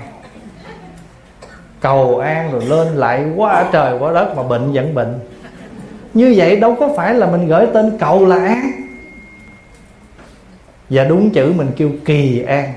cầu an rồi lên lại quá trời quá đất mà bệnh vẫn bệnh. Như vậy đâu có phải là mình gửi tên cầu là an. Và đúng chữ mình kêu kỳ an.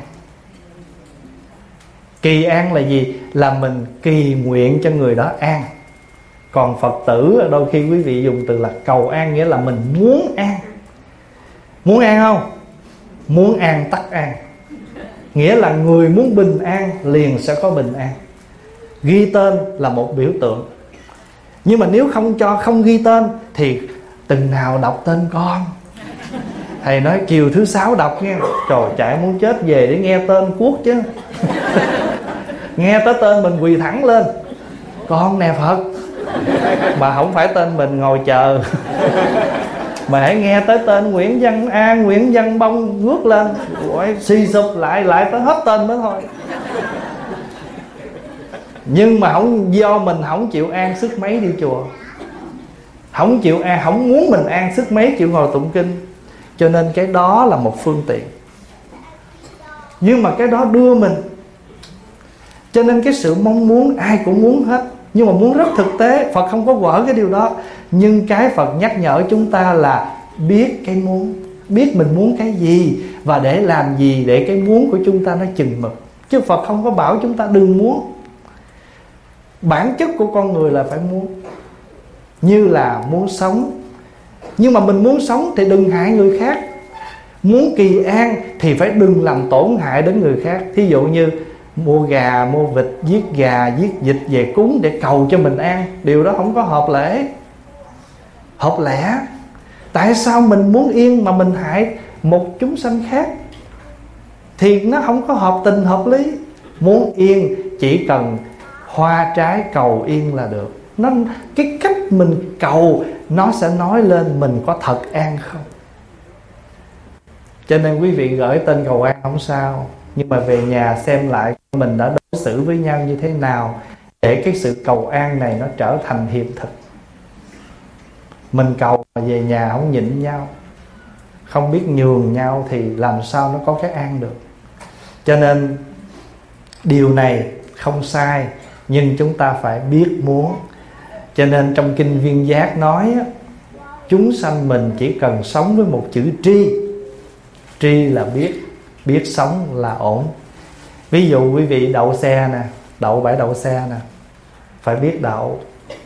Kỳ an là gì? Là mình kỳ nguyện cho người đó an. Còn Phật tử đôi khi quý vị dùng từ là cầu an, nghĩa là mình muốn an. Muốn an không? Muốn an tắc an. Nghĩa là người muốn bình an liền sẽ có bình an. Ghi tên là một biểu tượng. Nhưng mà nếu không cho không ghi tên thì từng nào đọc tên con. Thầy nói chiều thứ sáu đọc nghe, trời chạy muốn chết về để nghe tên cuốc chứ. Nghe tới tên mình quỳ thẳng lên, con nè Phật. Mà không phải tên mình ngồi chờ. Mà hãy nghe tới tên Nguyễn Văn A, Nguyễn Văn Bông ngước lên, ôi, suy sụp lại lại tới hết tên đó thôi. Nhưng mà không, do mình không chịu an sức mấy đi chùa, không chịu an, không muốn mình an sức mấy chịu ngồi tụng kinh. Cho nên cái đó là một phương tiện, nhưng mà cái đó đưa mình. Cho nên cái sự mong muốn ai cũng muốn hết, nhưng mà muốn rất thực tế. Phật không có quở cái điều đó. Nhưng cái Phật nhắc nhở chúng ta là biết cái muốn, biết mình muốn cái gì và để làm gì để cái muốn của chúng ta nó chừng mực. Chứ Phật không có bảo chúng ta đừng muốn. Bản chất của con người là phải muốn, như là muốn sống. Nhưng mà mình muốn sống thì đừng hại người khác. Muốn kỳ an thì phải đừng làm tổn hại đến người khác. Thí dụ như mua gà, mua vịt, giết gà, giết vịt về cúng để cầu cho mình an, điều đó không có hợp lễ. hợp lẽ. Tại sao mình muốn yên mà mình hại một chúng sanh khác? Thì nó không có hợp tình hợp lý. Muốn yên chỉ cần hoa trái cầu yên là được. Nó, cái cách mình cầu nó sẽ nói lên mình có thật an không. Cho nên quý vị gửi tên cầu an không sao, nhưng mà về nhà xem lại mình đã đối xử với nhau như thế nào, để cái sự cầu an này nó trở thành hiện thực. Mình cầu mà về nhà không nhịn nhau, không biết nhường nhau, thì làm sao nó có cái an được. Cho nên điều này không sai, nhưng chúng ta phải biết muốn. Cho nên trong Kinh Viên Giác nói, chúng sanh mình chỉ cần sống với một chữ tri. Tri là biết, biết sống là ổn. Ví dụ quý vị đậu xe nè, đậu bãi đậu xe nè, phải biết đậu.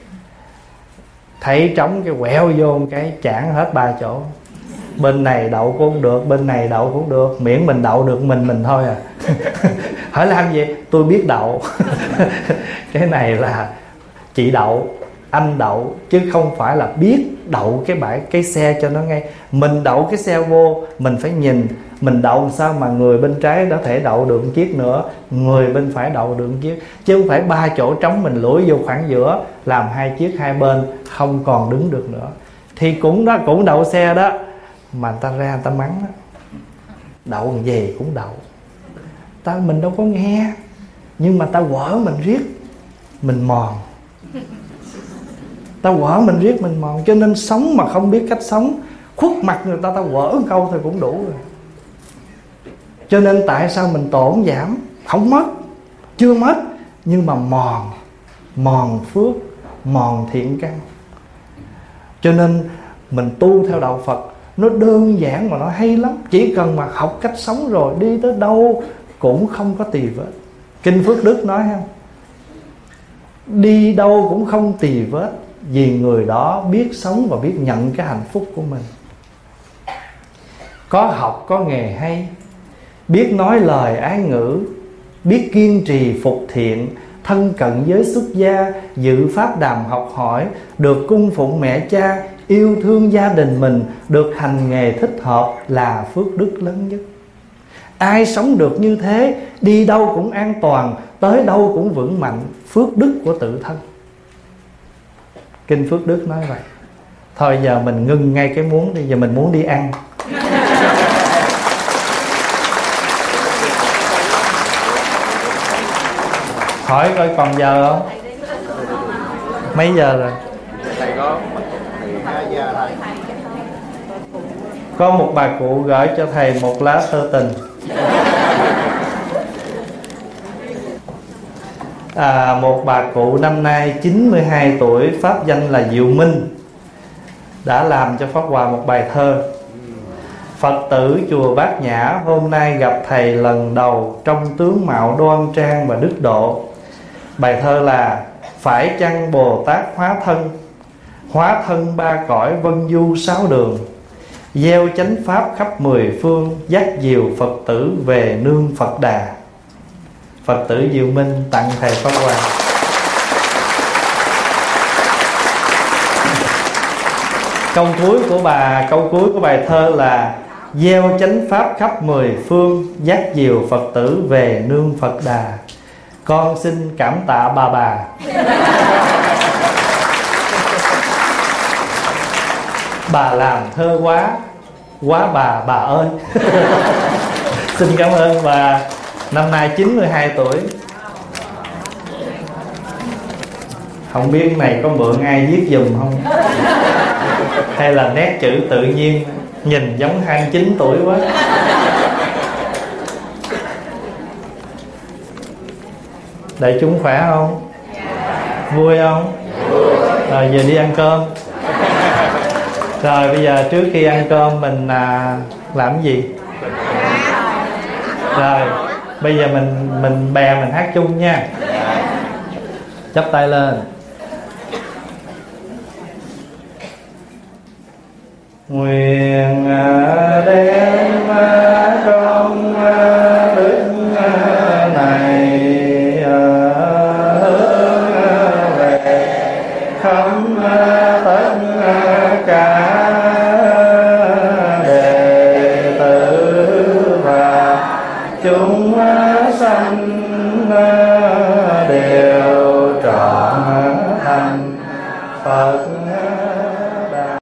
Thấy trống cái quẹo vô một cái chản hết ba chỗ. Bên này đậu cũng được, bên này đậu cũng được, miễn mình đậu được mình mình thôi à. Hỏi làm gì? Tôi biết đậu. Cái này là chị đậu, anh đậu, chứ không phải là biết đậu cái bãi cái xe cho nó ngay. Mình đậu cái xe vô, mình phải nhìn mình đậu sao mà người bên trái có thể đậu được một chiếc nữa, người bên phải đậu được một chiếc, chứ không phải ba chỗ trống mình lủi vô khoảng giữa, làm hai chiếc hai bên không còn đứng được nữa. Thì cũng đó, cũng đậu xe đó, mà người ta ra người ta mắng đó. Đậu về cũng đậu, ta mình đâu có nghe, nhưng mà ta quở mình riết mình mòn, ta quở mình riết mình mòn. Cho nên sống mà không biết cách sống, khuất mặt người ta, ta quở một câu thôi cũng đủ rồi. Cho nên tại sao mình tổn giảm? Không mất, chưa mất, nhưng mà mòn, mòn phước, mòn thiện căn. Cho nên mình tu theo đạo Phật nó đơn giản mà nó hay lắm. Chỉ cần mà học cách sống rồi, đi tới đâu cũng không có tì vết. Kinh Phước Đức nói không, đi đâu cũng không tì vết, vì người đó biết sống và biết nhận cái hạnh phúc của mình. Có học có nghề hay, biết nói lời ái ngữ, biết kiên trì phục thiện, thân cận với xuất gia, dự pháp đàm học hỏi, được cung phụng mẹ cha, yêu thương gia đình mình, được hành nghề thích hợp là phước đức lớn nhất. Ai sống được như thế, đi đâu cũng an toàn, tới đâu cũng vững mạnh, phước đức của tự thân. Kinh Phước Đức nói vậy. Thôi giờ mình ngưng ngay cái muốn đi, giờ mình muốn đi ăn. Hỏi coi còn giờ không? Mấy giờ rồi? Có một bà cụ gửi cho thầy một lá thơ tình. à, Một bà cụ năm nay chín mươi hai tuổi, pháp danh là Diệu Minh, đã làm cho Pháp Hòa một bài thơ. Phật tử chùa Bát Nhã hôm nay gặp thầy lần đầu, trong tướng mạo đoan trang và đức độ. Bài thơ là: phải chăng Bồ Tát hóa thân, hóa thân ba cõi vân du sáu đường, gieo chánh pháp khắp mười phương, dắt dìu Phật tử về nương Phật Đà. Phật tử Diệu Minh tặng thầy Pháp Hòa. Câu cuối của bà, câu cuối của bài thơ là: gieo chánh pháp khắp mười phương, dắt dìu Phật tử về nương Phật Đà. Con xin cảm tạ bà bà. Bà làm thơ quá, quá bà, bà ơi. Xin cảm ơn bà. Năm nay chín mươi hai tuổi. Không biết này có mượn ai viết giùm không, hay là nét chữ tự nhiên, nhìn giống hai mươi chín tuổi quá. Đại chúng khỏe không? Vui không? Rồi giờ đi ăn cơm. Rồi bây giờ trước khi ăn cơm mình à, làm cái gì? Rồi bây giờ mình mình bè mình hát chung nha. Chắp tay lên. Nguyện đem trong đức này hướng về khắp tất chúng sanh đều trọn thành Phật